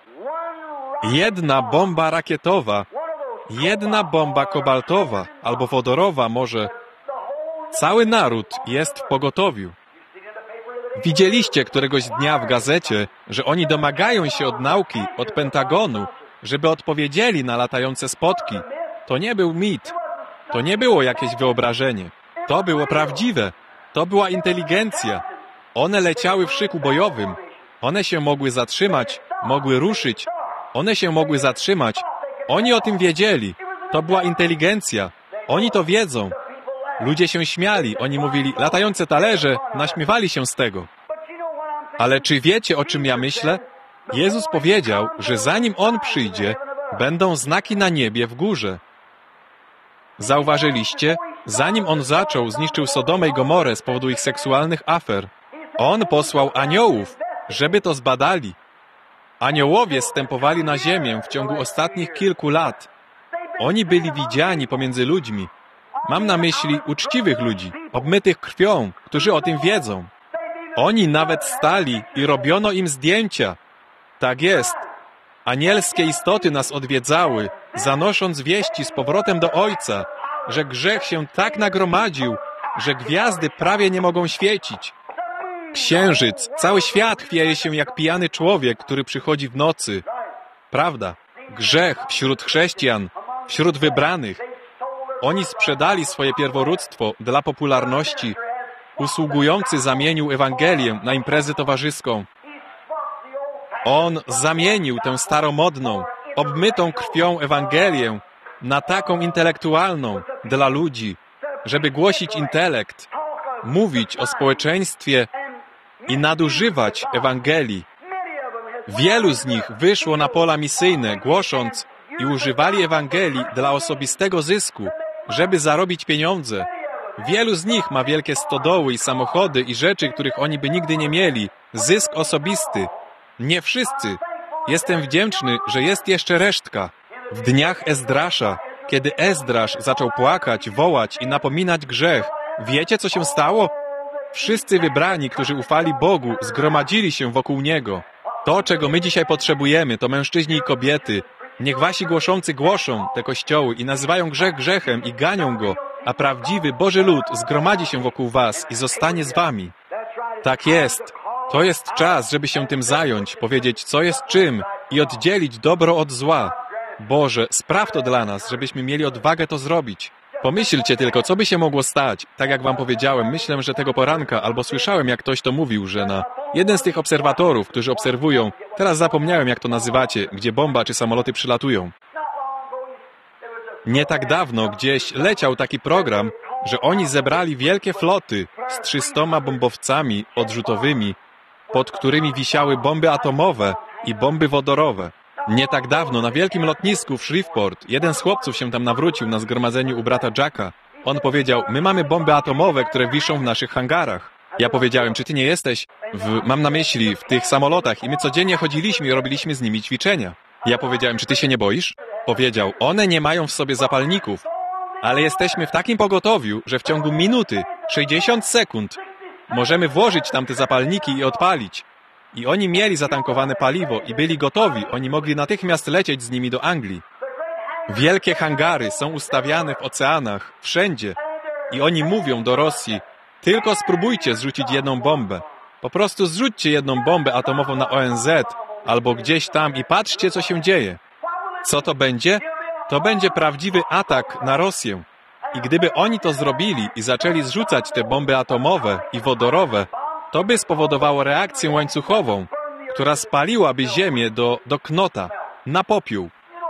Jedna bomba rakietowa, jedna bomba kobaltowa albo wodorowa może. Cały naród jest w pogotowiu. Widzieliście któregoś dnia w gazecie, że oni domagają się od nauki, od Pentagonu, żeby odpowiedzieli na latające spotki. To nie był mit. To nie było jakieś wyobrażenie. To było prawdziwe. To była inteligencja. One leciały w szyku bojowym. One się mogły zatrzymać, mogły ruszyć. One się mogły zatrzymać. Oni o tym wiedzieli. To była inteligencja. Oni to wiedzą. Ludzie się śmiali. Oni mówili: latające talerze, naśmiewali się z tego. Ale czy wiecie, o czym ja myślę? Jezus powiedział, że zanim On przyjdzie, będą znaki na niebie w górze. Zauważyliście? Zanim On zaczął, zniszczył Sodomę i Gomorę z powodu ich seksualnych afer. On posłał aniołów, żeby to zbadali. Aniołowie zstępowali na ziemię w ciągu ostatnich kilku lat. Oni byli widziani pomiędzy ludźmi. Mam na myśli uczciwych ludzi, obmytych krwią, którzy o tym wiedzą. Oni nawet stali i robiono im zdjęcia. Tak jest. Anielskie istoty nas odwiedzały, zanosząc wieści z powrotem do Ojca, że grzech się tak nagromadził, że gwiazdy prawie nie mogą świecić. Księżyc, cały świat chwieje się jak pijany człowiek, który przychodzi w nocy. Prawda? Grzech wśród chrześcijan, wśród wybranych. Oni sprzedali swoje pierworództwo dla popularności. Usługujący zamienił Ewangelię na imprezę towarzyską. On zamienił tę staromodną, obmytą krwią Ewangelię na taką intelektualną dla ludzi, żeby głosić intelekt, mówić o społeczeństwie i nadużywać Ewangelii. Wielu z nich wyszło na pola misyjne, głosząc, i używali Ewangelii dla osobistego zysku, żeby zarobić pieniądze. Wielu z nich ma wielkie stodoły i samochody i rzeczy, których oni by nigdy nie mieli. Zysk osobisty. Nie wszyscy. Jestem wdzięczny, że jest jeszcze resztka. W dniach Ezdrasza, kiedy Ezdrasz zaczął płakać, wołać i napominać grzech, wiecie, co się stało? Wszyscy wybrani, którzy ufali Bogu, zgromadzili się wokół Niego. To, czego my dzisiaj potrzebujemy, to mężczyźni i kobiety. Niech wasi głoszący głoszą te kościoły i nazywają grzech grzechem i ganią go, a prawdziwy Boży lud zgromadzi się wokół was i zostanie z wami. Tak jest. To jest czas, żeby się tym zająć, powiedzieć, co jest czym i oddzielić dobro od zła. Boże, spraw to dla nas, żebyśmy mieli odwagę to zrobić. Pomyślcie tylko, co by się mogło stać. Tak jak wam powiedziałem, myślę, że tego poranka, albo słyszałem, jak ktoś to mówił, że jeden z tych obserwatorów, którzy obserwują, teraz zapomniałem, jak to nazywacie, gdzie bomba czy samoloty przylatują. Nie tak dawno gdzieś leciał taki program, że oni zebrali wielkie floty z 300 bombowcami odrzutowymi, pod którymi wisiały bomby atomowe i bomby wodorowe. Nie tak dawno na wielkim lotnisku w Shreveport jeden z chłopców się tam nawrócił na zgromadzeniu u brata Jacka. On powiedział, my mamy bomby atomowe, które wiszą w naszych hangarach. Ja powiedziałem, czy ty nie jesteś mam na myśli, w tych samolotach i my codziennie chodziliśmy i robiliśmy z nimi ćwiczenia. Ja powiedziałem, czy ty się nie boisz? Powiedział, one nie mają w sobie zapalników, ale jesteśmy w takim pogotowiu, że w ciągu minuty, 60 sekund, możemy włożyć tam te zapalniki i odpalić. I oni mieli zatankowane paliwo i byli gotowi, oni mogli natychmiast lecieć z nimi do Anglii. Wielkie hangary są ustawiane w oceanach, wszędzie. I oni mówią do Rosji, tylko spróbujcie zrzucić jedną bombę. Po prostu zrzućcie jedną bombę atomową na ONZ albo gdzieś tam i patrzcie, co się dzieje. Co to będzie? To będzie prawdziwy atak na Rosję. I gdyby oni to zrobili i zaczęli zrzucać te bomby atomowe i wodorowe, to by spowodowało reakcję łańcuchową, która spaliłaby Ziemię do knota, na popiół.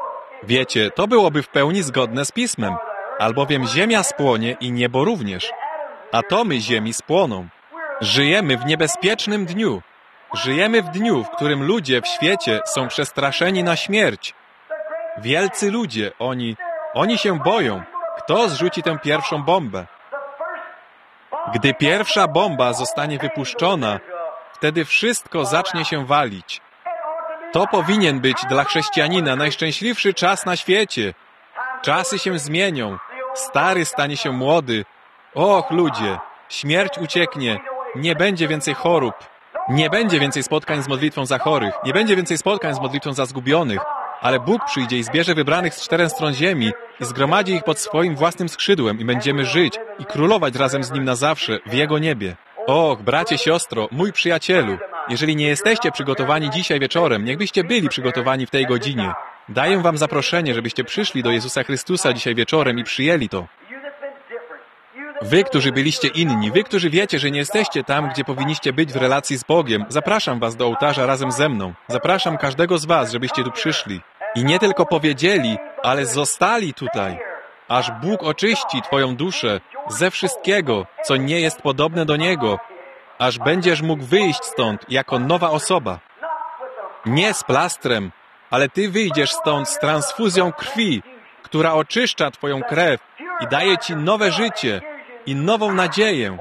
Wiecie, to byłoby w pełni zgodne z Pismem, albowiem Ziemia spłonie i niebo również. Atomy Ziemi spłoną. Żyjemy w niebezpiecznym dniu. Żyjemy w dniu, w którym ludzie w świecie są przestraszeni na śmierć. Wielcy ludzie, oni się boją. Kto zrzuci tę pierwszą bombę? Gdy pierwsza bomba zostanie wypuszczona, wtedy wszystko zacznie się walić. To powinien być dla chrześcijanina najszczęśliwszy czas na świecie. Czasy się zmienią. Stary stanie się młody. Och, ludzie, śmierć ucieknie. Nie będzie więcej chorób. Nie będzie więcej spotkań z modlitwą za chorych. Nie będzie więcej spotkań z modlitwą za zgubionych. Ale Bóg przyjdzie i zbierze wybranych z 4 stron ziemi i zgromadzi ich pod swoim własnym skrzydłem i będziemy żyć i królować razem z Nim na zawsze w Jego niebie. Och, bracie, siostro, mój przyjacielu, jeżeli nie jesteście przygotowani dzisiaj wieczorem, niechbyście byli przygotowani w tej godzinie. Daję wam zaproszenie, żebyście przyszli do Jezusa Chrystusa dzisiaj wieczorem i przyjęli to. Wy, którzy byliście inni, wy, którzy wiecie, że nie jesteście tam, gdzie powinniście być w relacji z Bogiem, zapraszam was do ołtarza razem ze mną. Zapraszam każdego z was, żebyście tu przyszli. I nie tylko powiedzieli, ale zostali tutaj. Aż Bóg oczyści twoją duszę ze wszystkiego, co nie jest podobne do Niego. Aż będziesz mógł wyjść stąd jako nowa osoba. Nie z plastrem, ale ty wyjdziesz stąd z transfuzją krwi, która oczyszcza twoją krew i daje ci nowe życie i nową nadzieję.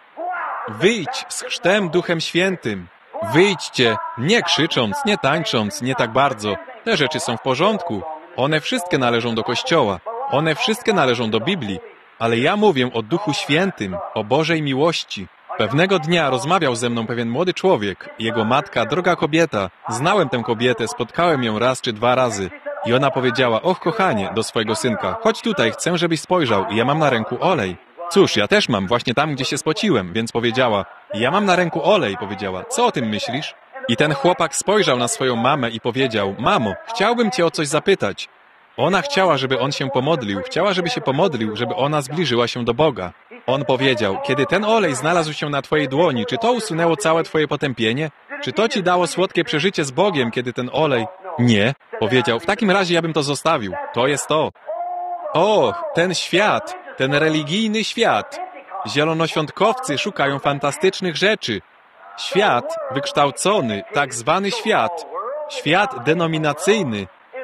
Wyjdź z chrztem Duchem Świętym. Wyjdźcie, nie krzycząc, nie tańcząc, nie tak bardzo. Te rzeczy są w porządku. One wszystkie należą do Kościoła. One wszystkie należą do Biblii. Ale ja mówię o Duchu Świętym, o Bożej miłości. Pewnego dnia rozmawiał ze mną pewien młody człowiek. Jego matka, droga kobieta. Znałem tę kobietę, spotkałem ją raz czy 2 razy. I ona powiedziała, och kochanie, do swojego synka, chodź tutaj, chcę, żebyś spojrzał. I ja mam na ręku olej. Cóż, ja też mam, właśnie tam, gdzie się spociłem, więc powiedziała, ja mam na ręku olej, powiedziała, co o tym myślisz? I ten chłopak spojrzał na swoją mamę i powiedział, mamo, chciałbym cię o coś zapytać. Ona chciała, żeby on się pomodlił, chciała, żeby się pomodlił, żeby ona zbliżyła się do Boga. On powiedział, kiedy ten olej znalazł się na twojej dłoni, czy to usunęło całe twoje potępienie? Czy to ci dało słodkie przeżycie z Bogiem, kiedy ten olej... Nie, powiedział, w takim razie ja bym to zostawił. To jest to. Och, ten świat, ten religijny świat. Zielonoświątkowcy szukają fantastycznych rzeczy. Świat wykształcony, tak zwany świat, świat denominacyjny,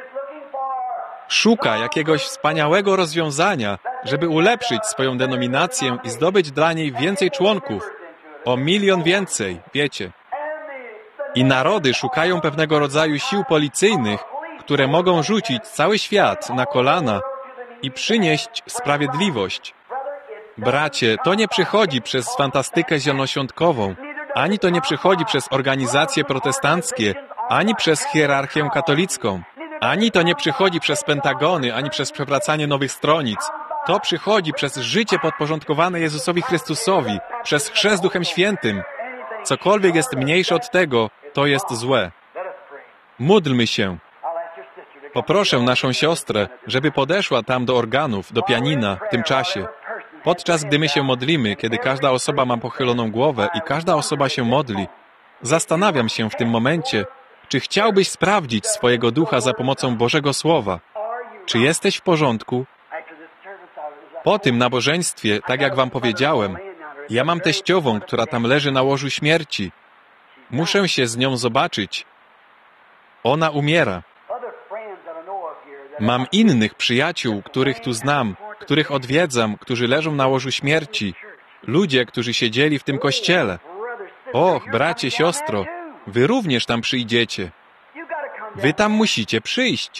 szuka jakiegoś wspaniałego rozwiązania, żeby ulepszyć swoją denominację i zdobyć dla niej więcej członków. O 1 milion więcej, wiecie. I narody szukają pewnego rodzaju sił policyjnych, które mogą rzucić cały świat na kolana i przynieść sprawiedliwość. Bracie, to nie przychodzi przez fantastykę zielonoświątkową, ani to nie przychodzi przez organizacje protestanckie, ani przez hierarchię katolicką, ani to nie przychodzi przez Pentagony, ani przez przewracanie nowych stronic. To przychodzi przez życie podporządkowane Jezusowi Chrystusowi, przez chrzest Duchem Świętym. Cokolwiek jest mniejsze od tego, to jest złe. Módlmy się. Poproszę naszą siostrę, żeby podeszła tam do organów, do pianina w tym czasie. Podczas gdy my się modlimy, kiedy każda osoba ma pochyloną głowę i każda osoba się modli, zastanawiam się w tym momencie, czy chciałbyś sprawdzić swojego ducha za pomocą Bożego Słowa? Czy jesteś w porządku? Po tym nabożeństwie, tak jak wam powiedziałem, ja mam teściową, która tam leży na łożu śmierci. Muszę się z nią zobaczyć. Ona umiera. Mam innych przyjaciół, których tu znam, których odwiedzam, którzy leżą na łożu śmierci. Ludzie, którzy siedzieli w tym kościele. Och, bracie, siostro, wy również tam przyjdziecie. Wy tam musicie przyjść.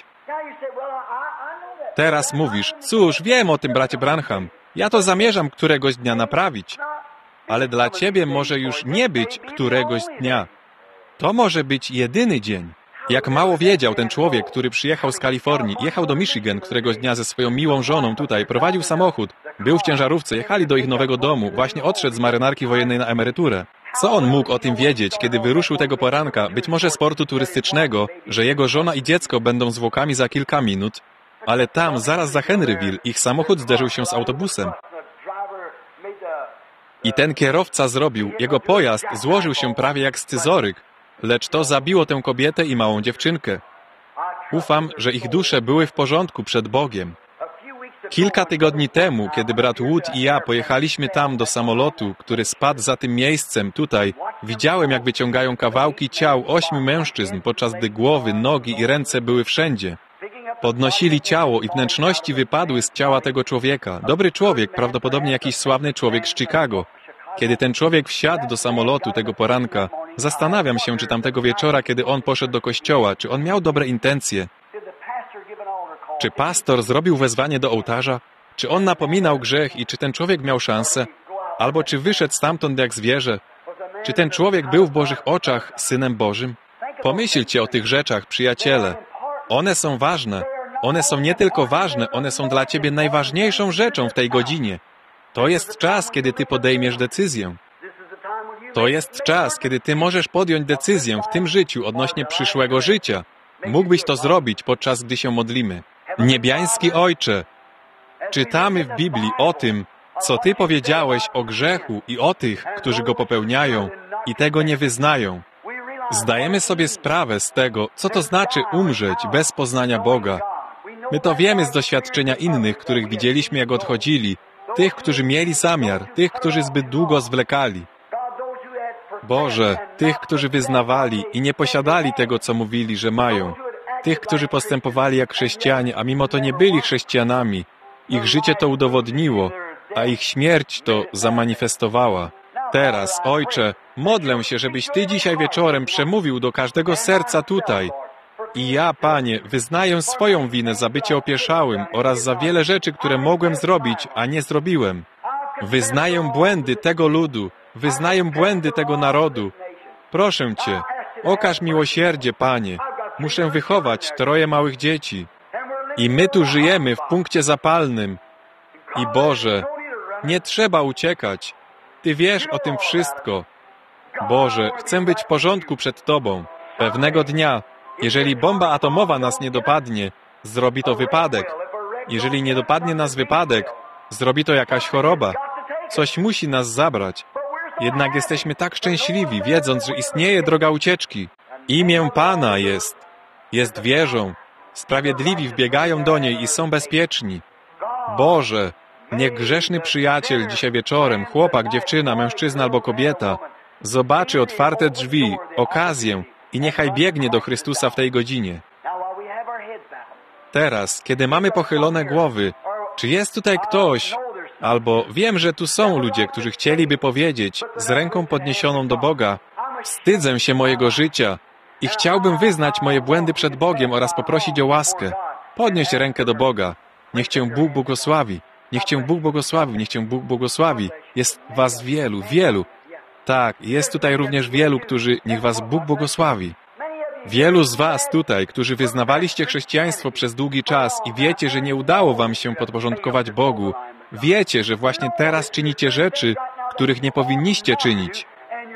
Teraz mówisz, cóż, wiem o tym, bracie Branham. Ja to zamierzam któregoś dnia naprawić. Ale dla ciebie może już nie być któregoś dnia. To może być jedyny dzień. Jak mało wiedział ten człowiek, który przyjechał z Kalifornii, jechał do Michigan któregoś dnia ze swoją miłą żoną tutaj, prowadził samochód, był w ciężarówce, jechali do ich nowego domu, właśnie odszedł z marynarki wojennej na emeryturę. Co on mógł o tym wiedzieć, kiedy wyruszył tego poranka, być może z portu turystycznego, że jego żona i dziecko będą zwłokami za kilka minut, ale tam, zaraz za Henryville, ich samochód zderzył się z autobusem. I ten kierowca zrobił, jego pojazd złożył się prawie jak scyzoryk, lecz to zabiło tę kobietę i małą dziewczynkę. Ufam, że ich dusze były w porządku przed Bogiem. Kilka tygodni temu, kiedy brat Wood i ja pojechaliśmy tam do samolotu, który spadł za tym miejscem tutaj, widziałem, jak wyciągają kawałki ciał 8 mężczyzn, podczas gdy głowy, nogi i ręce były wszędzie. Podnosili ciało i wnętrzności wypadły z ciała tego człowieka. Dobry człowiek, prawdopodobnie jakiś sławny człowiek z Chicago. Kiedy ten człowiek wsiadł do samolotu tego poranka, zastanawiam się, czy tamtego wieczora, kiedy on poszedł do kościoła, czy on miał dobre intencje. Czy pastor zrobił wezwanie do ołtarza? Czy on napominał grzech i czy ten człowiek miał szansę? Albo czy wyszedł stamtąd jak zwierzę? Czy ten człowiek był w Bożych oczach Synem Bożym? Pomyślcie o tych rzeczach, przyjaciele. One są ważne. One są nie tylko ważne, one są dla ciebie najważniejszą rzeczą w tej godzinie. To jest czas, kiedy ty podejmiesz decyzję. To jest czas, kiedy ty możesz podjąć decyzję w tym życiu odnośnie przyszłego życia. Mógłbyś to zrobić, podczas gdy się modlimy. Niebiański Ojcze, czytamy w Biblii o tym, co Ty powiedziałeś o grzechu i o tych, którzy go popełniają i tego nie wyznają. Zdajemy sobie sprawę z tego, co to znaczy umrzeć bez poznania Boga. My to wiemy z doświadczenia innych, których widzieliśmy, jak odchodzili, tych, którzy mieli zamiar, tych, którzy zbyt długo zwlekali. Boże, tych, którzy wyznawali i nie posiadali tego, co mówili, że mają. Tych, którzy postępowali jak chrześcijanie, a mimo to nie byli chrześcijanami. Ich życie to udowodniło, a ich śmierć to zamanifestowała. Teraz, Ojcze, modlę się, żebyś Ty dzisiaj wieczorem przemówił do każdego serca tutaj. I ja, Panie, wyznaję swoją winę za bycie opieszałym oraz za wiele rzeczy, które mogłem zrobić, a nie zrobiłem. Wyznaję błędy tego ludu, wyznaję błędy tego narodu. Proszę Cię, okaż miłosierdzie, Panie. Muszę wychować 3 małych dzieci. I my tu żyjemy w punkcie zapalnym. I Boże, nie trzeba uciekać. Ty wiesz o tym wszystko. Boże, chcę być w porządku przed Tobą. Pewnego dnia, jeżeli bomba atomowa nas nie dopadnie, zrobi to wypadek. Jeżeli nie dopadnie nas wypadek, zrobi to jakaś choroba. Coś musi nas zabrać. Jednak jesteśmy tak szczęśliwi, wiedząc, że istnieje droga ucieczki. Imię Pana jest wieżą. Sprawiedliwi wbiegają do niej i są bezpieczni. Boże, niech grzeszny przyjaciel dzisiaj wieczorem, chłopak, dziewczyna, mężczyzna albo kobieta, zobaczy otwarte drzwi, okazję i niechaj biegnie do Chrystusa w tej godzinie. Teraz, kiedy mamy pochylone głowy, czy jest tutaj ktoś, albo wiem, że tu są ludzie, którzy chcieliby powiedzieć z ręką podniesioną do Boga: wstydzę się mojego życia i chciałbym wyznać moje błędy przed Bogiem oraz poprosić o łaskę. Podnieś rękę do Boga. Niech Cię Bóg błogosławi. Niech Cię Bóg błogosławi. Niech Cię Bóg błogosławi. Jest Was wielu. Tak, jest tutaj również wielu, którzy niech Was Bóg błogosławi. Wielu z Was tutaj, którzy wyznawaliście chrześcijaństwo przez długi czas i wiecie, że nie udało Wam się podporządkować Bogu. Wiecie, że właśnie teraz czynicie rzeczy, których nie powinniście czynić.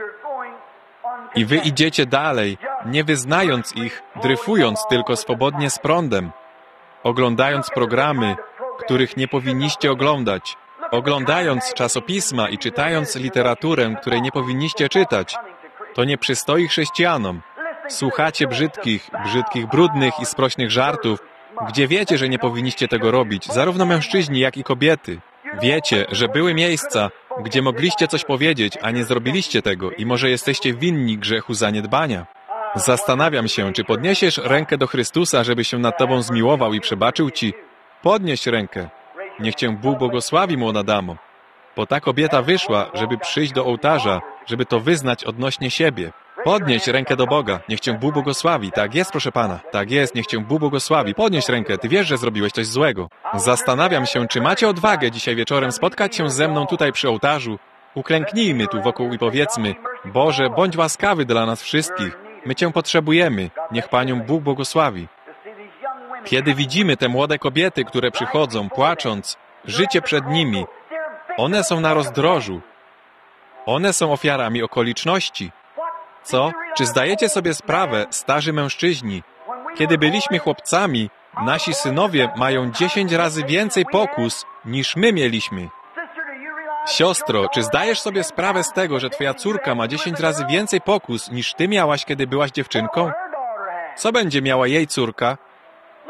I Wy idziecie dalej, nie wyznając ich, dryfując tylko swobodnie z prądem, oglądając programy, których nie powinniście oglądać, oglądając czasopisma i czytając literaturę, której nie powinniście czytać. To nie przystoi chrześcijanom. Słuchacie brzydkich, brudnych i sprośnych żartów, gdzie wiecie, że nie powinniście tego robić, zarówno mężczyźni, jak i kobiety. Wiecie, że były miejsca, gdzie mogliście coś powiedzieć, a nie zrobiliście tego i może jesteście winni grzechu zaniedbania. Zastanawiam się, czy podniesiesz rękę do Chrystusa, żeby się nad Tobą zmiłował i przebaczył Ci. Podnieś rękę. Niech Cię Bóg błogosławi, młoda damo. Bo ta kobieta wyszła, żeby przyjść do ołtarza, żeby to wyznać odnośnie siebie. Podnieś rękę do Boga. Niech Cię Bóg błogosławi. Tak jest, proszę Pana. Tak jest, niech Cię Bóg błogosławi. Podnieś rękę. Ty wiesz, że zrobiłeś coś złego. Zastanawiam się, czy macie odwagę dzisiaj wieczorem spotkać się ze mną tutaj przy ołtarzu. Uklęknijmy tu wokół i powiedzmy: Boże, bądź łaskawy dla nas wszystkich. My Cię potrzebujemy. Niech Panią Bóg błogosławi. Kiedy widzimy te młode kobiety, które przychodzą, płacząc, życie przed nimi, one są na rozdrożu. One są ofiarami okoliczności. Co? Czy zdajecie sobie sprawę, starzy mężczyźni? Kiedy byliśmy chłopcami, nasi synowie mają 10 razy więcej pokus, niż my mieliśmy. Siostro, czy zdajesz sobie sprawę z tego, że twoja córka ma 10 razy więcej pokus, niż ty miałaś, kiedy byłaś dziewczynką? Co będzie miała jej córka?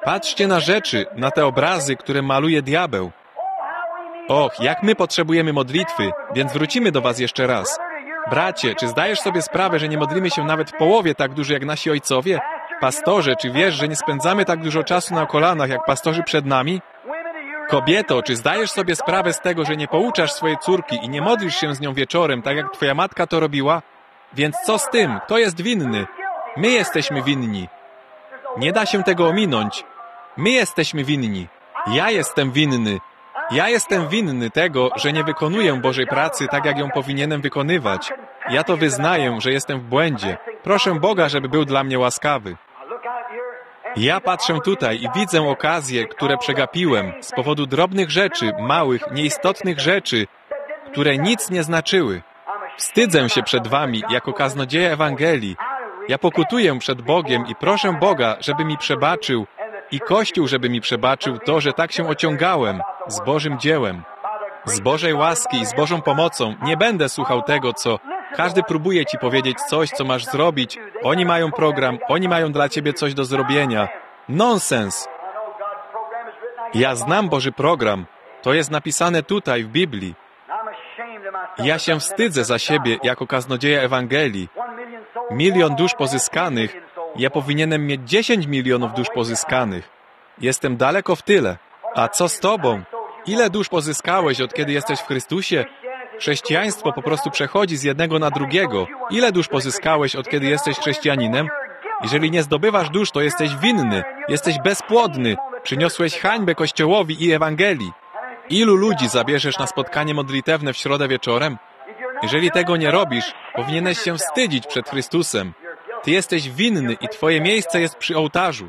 Patrzcie na rzeczy, na te obrazy, które maluje diabeł. Och, jak my potrzebujemy modlitwy, więc wrócimy do was jeszcze raz. Bracie, czy zdajesz sobie sprawę, że nie modlimy się nawet w połowie tak dużo jak nasi ojcowie? Pastorze, czy wiesz, że nie spędzamy tak dużo czasu na kolanach jak pastorzy przed nami? Kobieto, czy zdajesz sobie sprawę z tego, że nie pouczasz swojej córki i nie modlisz się z nią wieczorem, tak jak twoja matka to robiła? Więc co z tym? Kto jest winny? My jesteśmy winni. Nie da się tego ominąć. My jesteśmy winni. Ja jestem winny. Ja jestem winny tego, że nie wykonuję Bożej pracy tak, jak ją powinienem wykonywać. Ja to wyznaję, że jestem w błędzie. Proszę Boga, żeby był dla mnie łaskawy. Ja patrzę tutaj i widzę okazje, które przegapiłem z powodu drobnych rzeczy, małych, nieistotnych rzeczy, które nic nie znaczyły. Wstydzę się przed wami jako kaznodzieja Ewangelii. Ja pokutuję przed Bogiem i proszę Boga, żeby mi przebaczył i Kościół, żeby mi przebaczył to, że tak się ociągałem z Bożym dziełem. Z Bożej łaski i z Bożą pomocą nie będę słuchał tego, co każdy próbuje ci powiedzieć coś, co masz zrobić. Oni mają program, oni mają dla ciebie coś do zrobienia. Nonsens! Ja znam Boży program. To jest napisane tutaj w Biblii. Ja się wstydzę za siebie jako kaznodzieja Ewangelii. 1 milion dusz pozyskanych. Ja powinienem mieć 10 milionów dusz pozyskanych. Jestem daleko w tyle. A co z tobą? Ile dusz pozyskałeś, od kiedy jesteś w Chrystusie? Chrześcijaństwo po prostu przechodzi z jednego na drugiego. Ile dusz pozyskałeś, od kiedy jesteś chrześcijaninem? Jeżeli nie zdobywasz dusz, to jesteś winny. Jesteś bezpłodny. Przyniosłeś hańbę Kościołowi i Ewangelii. Ilu ludzi zabierzesz na spotkanie modlitewne w środę wieczorem? Jeżeli tego nie robisz, powinieneś się wstydzić przed Chrystusem. Ty jesteś winny i twoje miejsce jest przy ołtarzu.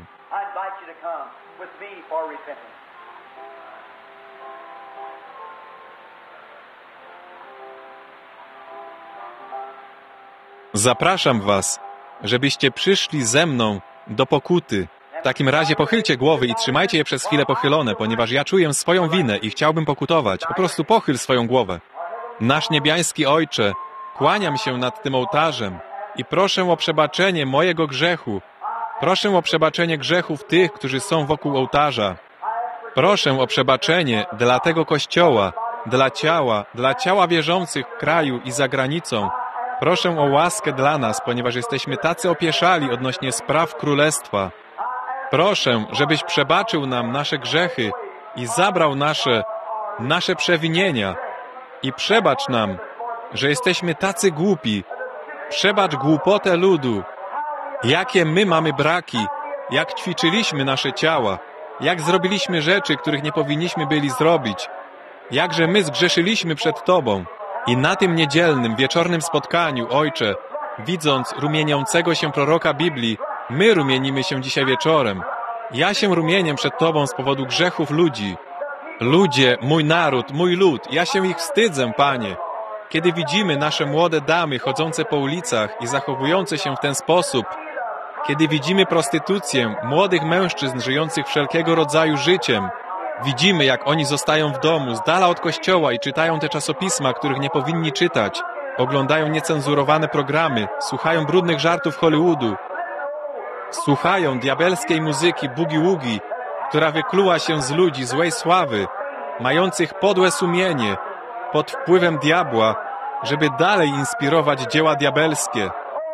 Zapraszam was, żebyście przyszli ze mną do pokuty. W takim razie pochylcie głowy i trzymajcie je przez chwilę pochylone, ponieważ ja czuję swoją winę i chciałbym pokutować. Po prostu pochyl swoją głowę. Nasz niebiański Ojcze, kłaniam się nad tym ołtarzem i proszę o przebaczenie mojego grzechu. Proszę o przebaczenie grzechów tych, którzy są wokół ołtarza. Proszę o przebaczenie dla tego Kościoła, dla ciała wierzących w kraju i za granicą. Proszę o łaskę dla nas, ponieważ jesteśmy tacy opieszali odnośnie spraw Królestwa. Proszę, żebyś przebaczył nam nasze grzechy i zabrał nasze przewinienia. I przebacz nam, że jesteśmy tacy głupi. Przebacz głupotę ludu. Jakie my mamy braki, jak ćwiczyliśmy nasze ciała, jak zrobiliśmy rzeczy, których nie powinniśmy byli zrobić. Jakże my zgrzeszyliśmy przed Tobą. I na tym niedzielnym, wieczornym spotkaniu, Ojcze, widząc rumieniącego się proroka Biblii, my rumienimy się dzisiaj wieczorem. Ja się rumienię przed Tobą z powodu grzechów ludzi. Ludzie, mój naród, mój lud, ja się ich wstydzę, Panie. Kiedy widzimy nasze młode damy chodzące po ulicach i zachowujące się w ten sposób, kiedy widzimy prostytucję młodych mężczyzn żyjących wszelkiego rodzaju życiem, widzimy, jak oni zostają w domu, z dala od kościoła i czytają te czasopisma, których nie powinni czytać, oglądają niecenzurowane programy, słuchają brudnych żartów Hollywoodu, słuchają diabelskiej muzyki boogie-woogie, która wykluła się z ludzi złej sławy, mających podłe sumienie, pod wpływem diabła, żeby dalej inspirować dzieła diabelskie.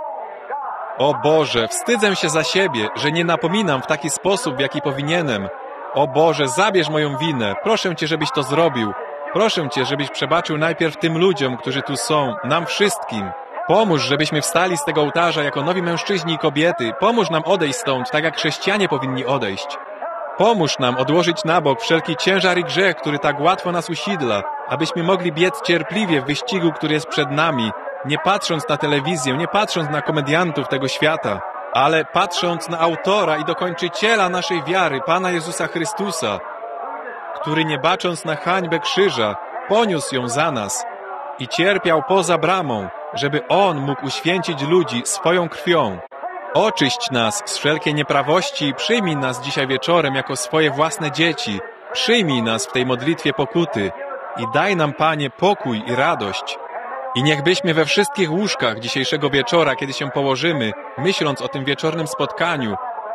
O Boże, wstydzę się za siebie, że nie napominam w taki sposób, w jaki powinienem. O Boże, zabierz moją winę. Proszę Cię, żebyś to zrobił. Proszę Cię, żebyś przebaczył najpierw tym ludziom, którzy tu są, nam wszystkim. Pomóż, żebyśmy wstali z tego ołtarza jako nowi mężczyźni i kobiety. Pomóż nam odejść stąd, tak jak chrześcijanie powinni odejść. Pomóż nam odłożyć na bok wszelki ciężar i grzech, który tak łatwo nas usidla, abyśmy mogli biec cierpliwie w wyścigu, który jest przed nami, nie patrząc na telewizję, nie patrząc na komediantów tego świata, ale patrząc na autora i dokończyciela naszej wiary, Pana Jezusa Chrystusa, który nie bacząc na hańbę krzyża, poniósł ją za nas i cierpiał poza bramą, żeby On mógł uświęcić ludzi swoją krwią. Oczyść nas z wszelkiej nieprawości i przyjmij nas dzisiaj wieczorem jako swoje własne dzieci. Przyjmij nas w tej modlitwie pokuty i daj nam, Panie, pokój i radość. I niechbyśmy we wszystkich łóżkach dzisiejszego wieczora, kiedy się położymy, myśląc o tym wieczornym spotkaniu,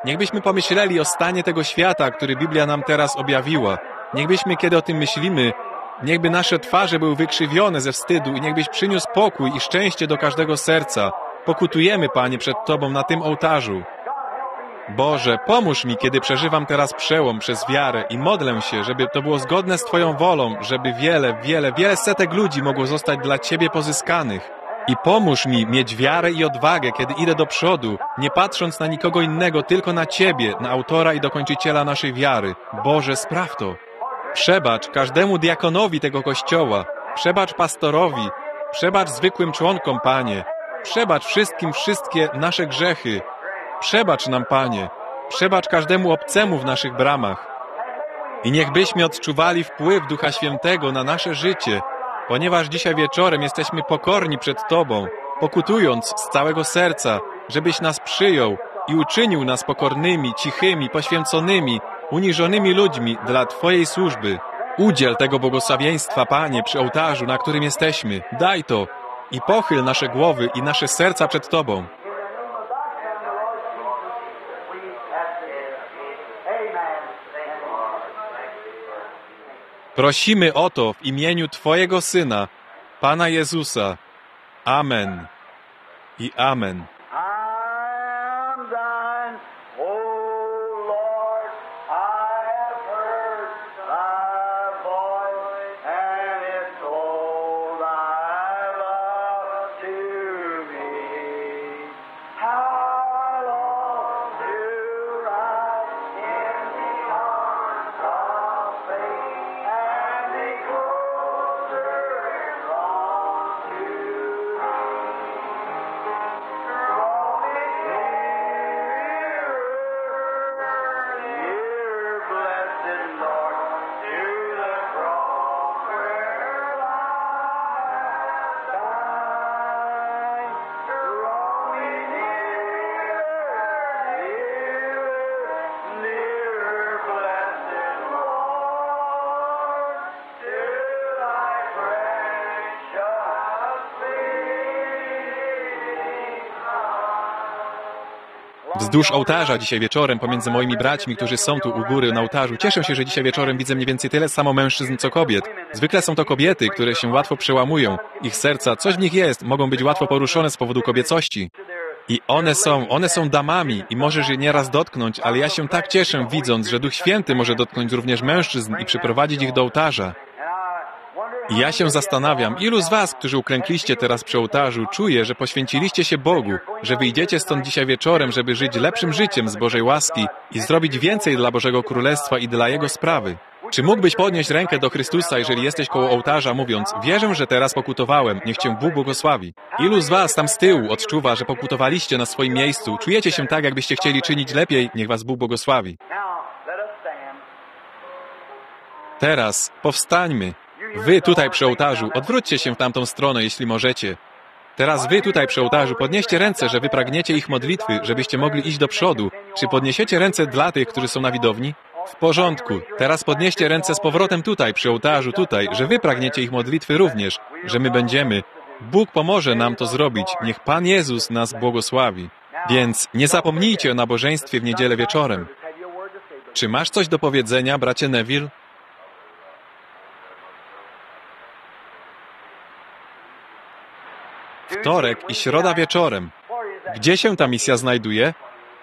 Niechbyśmy pomyśleli o stanie tego świata, który Biblia nam teraz objawiła. Niechbyśmy, kiedy o tym myślimy, niechby nasze twarze były wykrzywione ze wstydu i niechbyś przyniósł pokój i szczęście do każdego serca. Pokutujemy, Panie, przed Tobą na tym ołtarzu. Boże, pomóż mi, kiedy przeżywam teraz przełom przez wiarę i modlę się, żeby to było zgodne z Twoją wolą, żeby wiele setek ludzi mogło zostać dla Ciebie pozyskanych. I pomóż mi mieć wiarę i odwagę, kiedy idę do przodu, nie patrząc na nikogo innego, tylko na Ciebie, na autora i dokończyciela naszej wiary. Boże, spraw to. Przebacz każdemu diakonowi tego Kościoła, przebacz pastorowi, przebacz zwykłym członkom, Panie. Przebacz wszystkim wszystkie nasze grzechy. Przebacz nam, Panie. Przebacz każdemu obcemu w naszych bramach. I niechbyśmy odczuwali wpływ Ducha Świętego na nasze życie, ponieważ dzisiaj wieczorem jesteśmy pokorni przed Tobą, pokutując z całego serca, żebyś nas przyjął i uczynił nas pokornymi, cichymi, poświęconymi, uniżonymi ludźmi dla Twojej służby. Udziel tego błogosławieństwa, Panie, przy ołtarzu, na którym jesteśmy. Daj to i pochyl nasze głowy i nasze serca przed Tobą. Prosimy o to w imieniu Twojego Syna, Pana Jezusa. Amen i amen. Wzdłuż ołtarza dzisiaj wieczorem pomiędzy moimi braćmi, którzy są tu u góry na ołtarzu. Cieszę się, że dzisiaj wieczorem widzę mniej więcej tyle samo mężczyzn, co kobiet. Zwykle są to kobiety, które się łatwo przełamują. Ich serca, coś w nich jest, mogą być łatwo poruszone z powodu kobiecości. I one są damami i możesz je nieraz dotknąć, ale ja się tak cieszę, widząc, że Duch Święty może dotknąć również mężczyzn i przyprowadzić ich do ołtarza. I ja się zastanawiam, ilu z was, którzy uklękliście teraz przy ołtarzu, czuje, że poświęciliście się Bogu, że wyjdziecie stąd dzisiaj wieczorem, żeby żyć lepszym życiem z Bożej łaski i zrobić więcej dla Bożego Królestwa i dla Jego sprawy. Czy mógłbyś podnieść rękę do Chrystusa, jeżeli jesteś koło ołtarza, mówiąc: wierzę, że teraz pokutowałem, niech Cię Bóg błogosławi. Ilu z was tam z tyłu odczuwa, że pokutowaliście na swoim miejscu, czujecie się tak, jakbyście chcieli czynić lepiej, niech was Bóg błogosławi. Teraz powstańmy. Wy tutaj przy ołtarzu, odwróćcie się w tamtą stronę, jeśli możecie. Teraz wy tutaj przy ołtarzu, podnieście ręce, że wy pragniecie ich modlitwy, żebyście mogli iść do przodu. Czy podniesiecie ręce dla tych, którzy są na widowni? W porządku. Teraz podnieście ręce z powrotem tutaj, przy ołtarzu, tutaj, że wy pragniecie ich modlitwy również, że my będziemy. Bóg pomoże nam to zrobić. Niech Pan Jezus nas błogosławi. Więc nie zapomnijcie o nabożeństwie w niedzielę wieczorem. Czy masz coś do powiedzenia, bracie Neville? Wtorek i środa wieczorem. Gdzie się ta misja znajduje?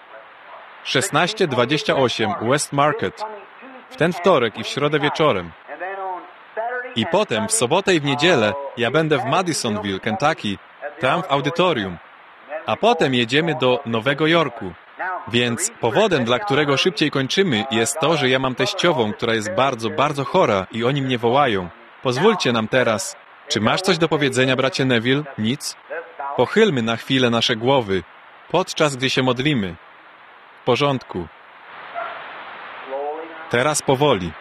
1628 West Market. W ten wtorek i w środę wieczorem. I potem w sobotę i w niedzielę ja będę w Madisonville, Kentucky, tam w audytorium. A potem jedziemy do Nowego Jorku. Więc powodem, dla którego szybciej kończymy, jest to, że ja mam teściową, która jest bardzo, bardzo chora i oni mnie wołają. Pozwólcie nam teraz. Czy masz coś do powiedzenia, bracie Neville? Nic? Pochylmy na chwilę nasze głowy, podczas gdy się modlimy. W porządku. Teraz powoli.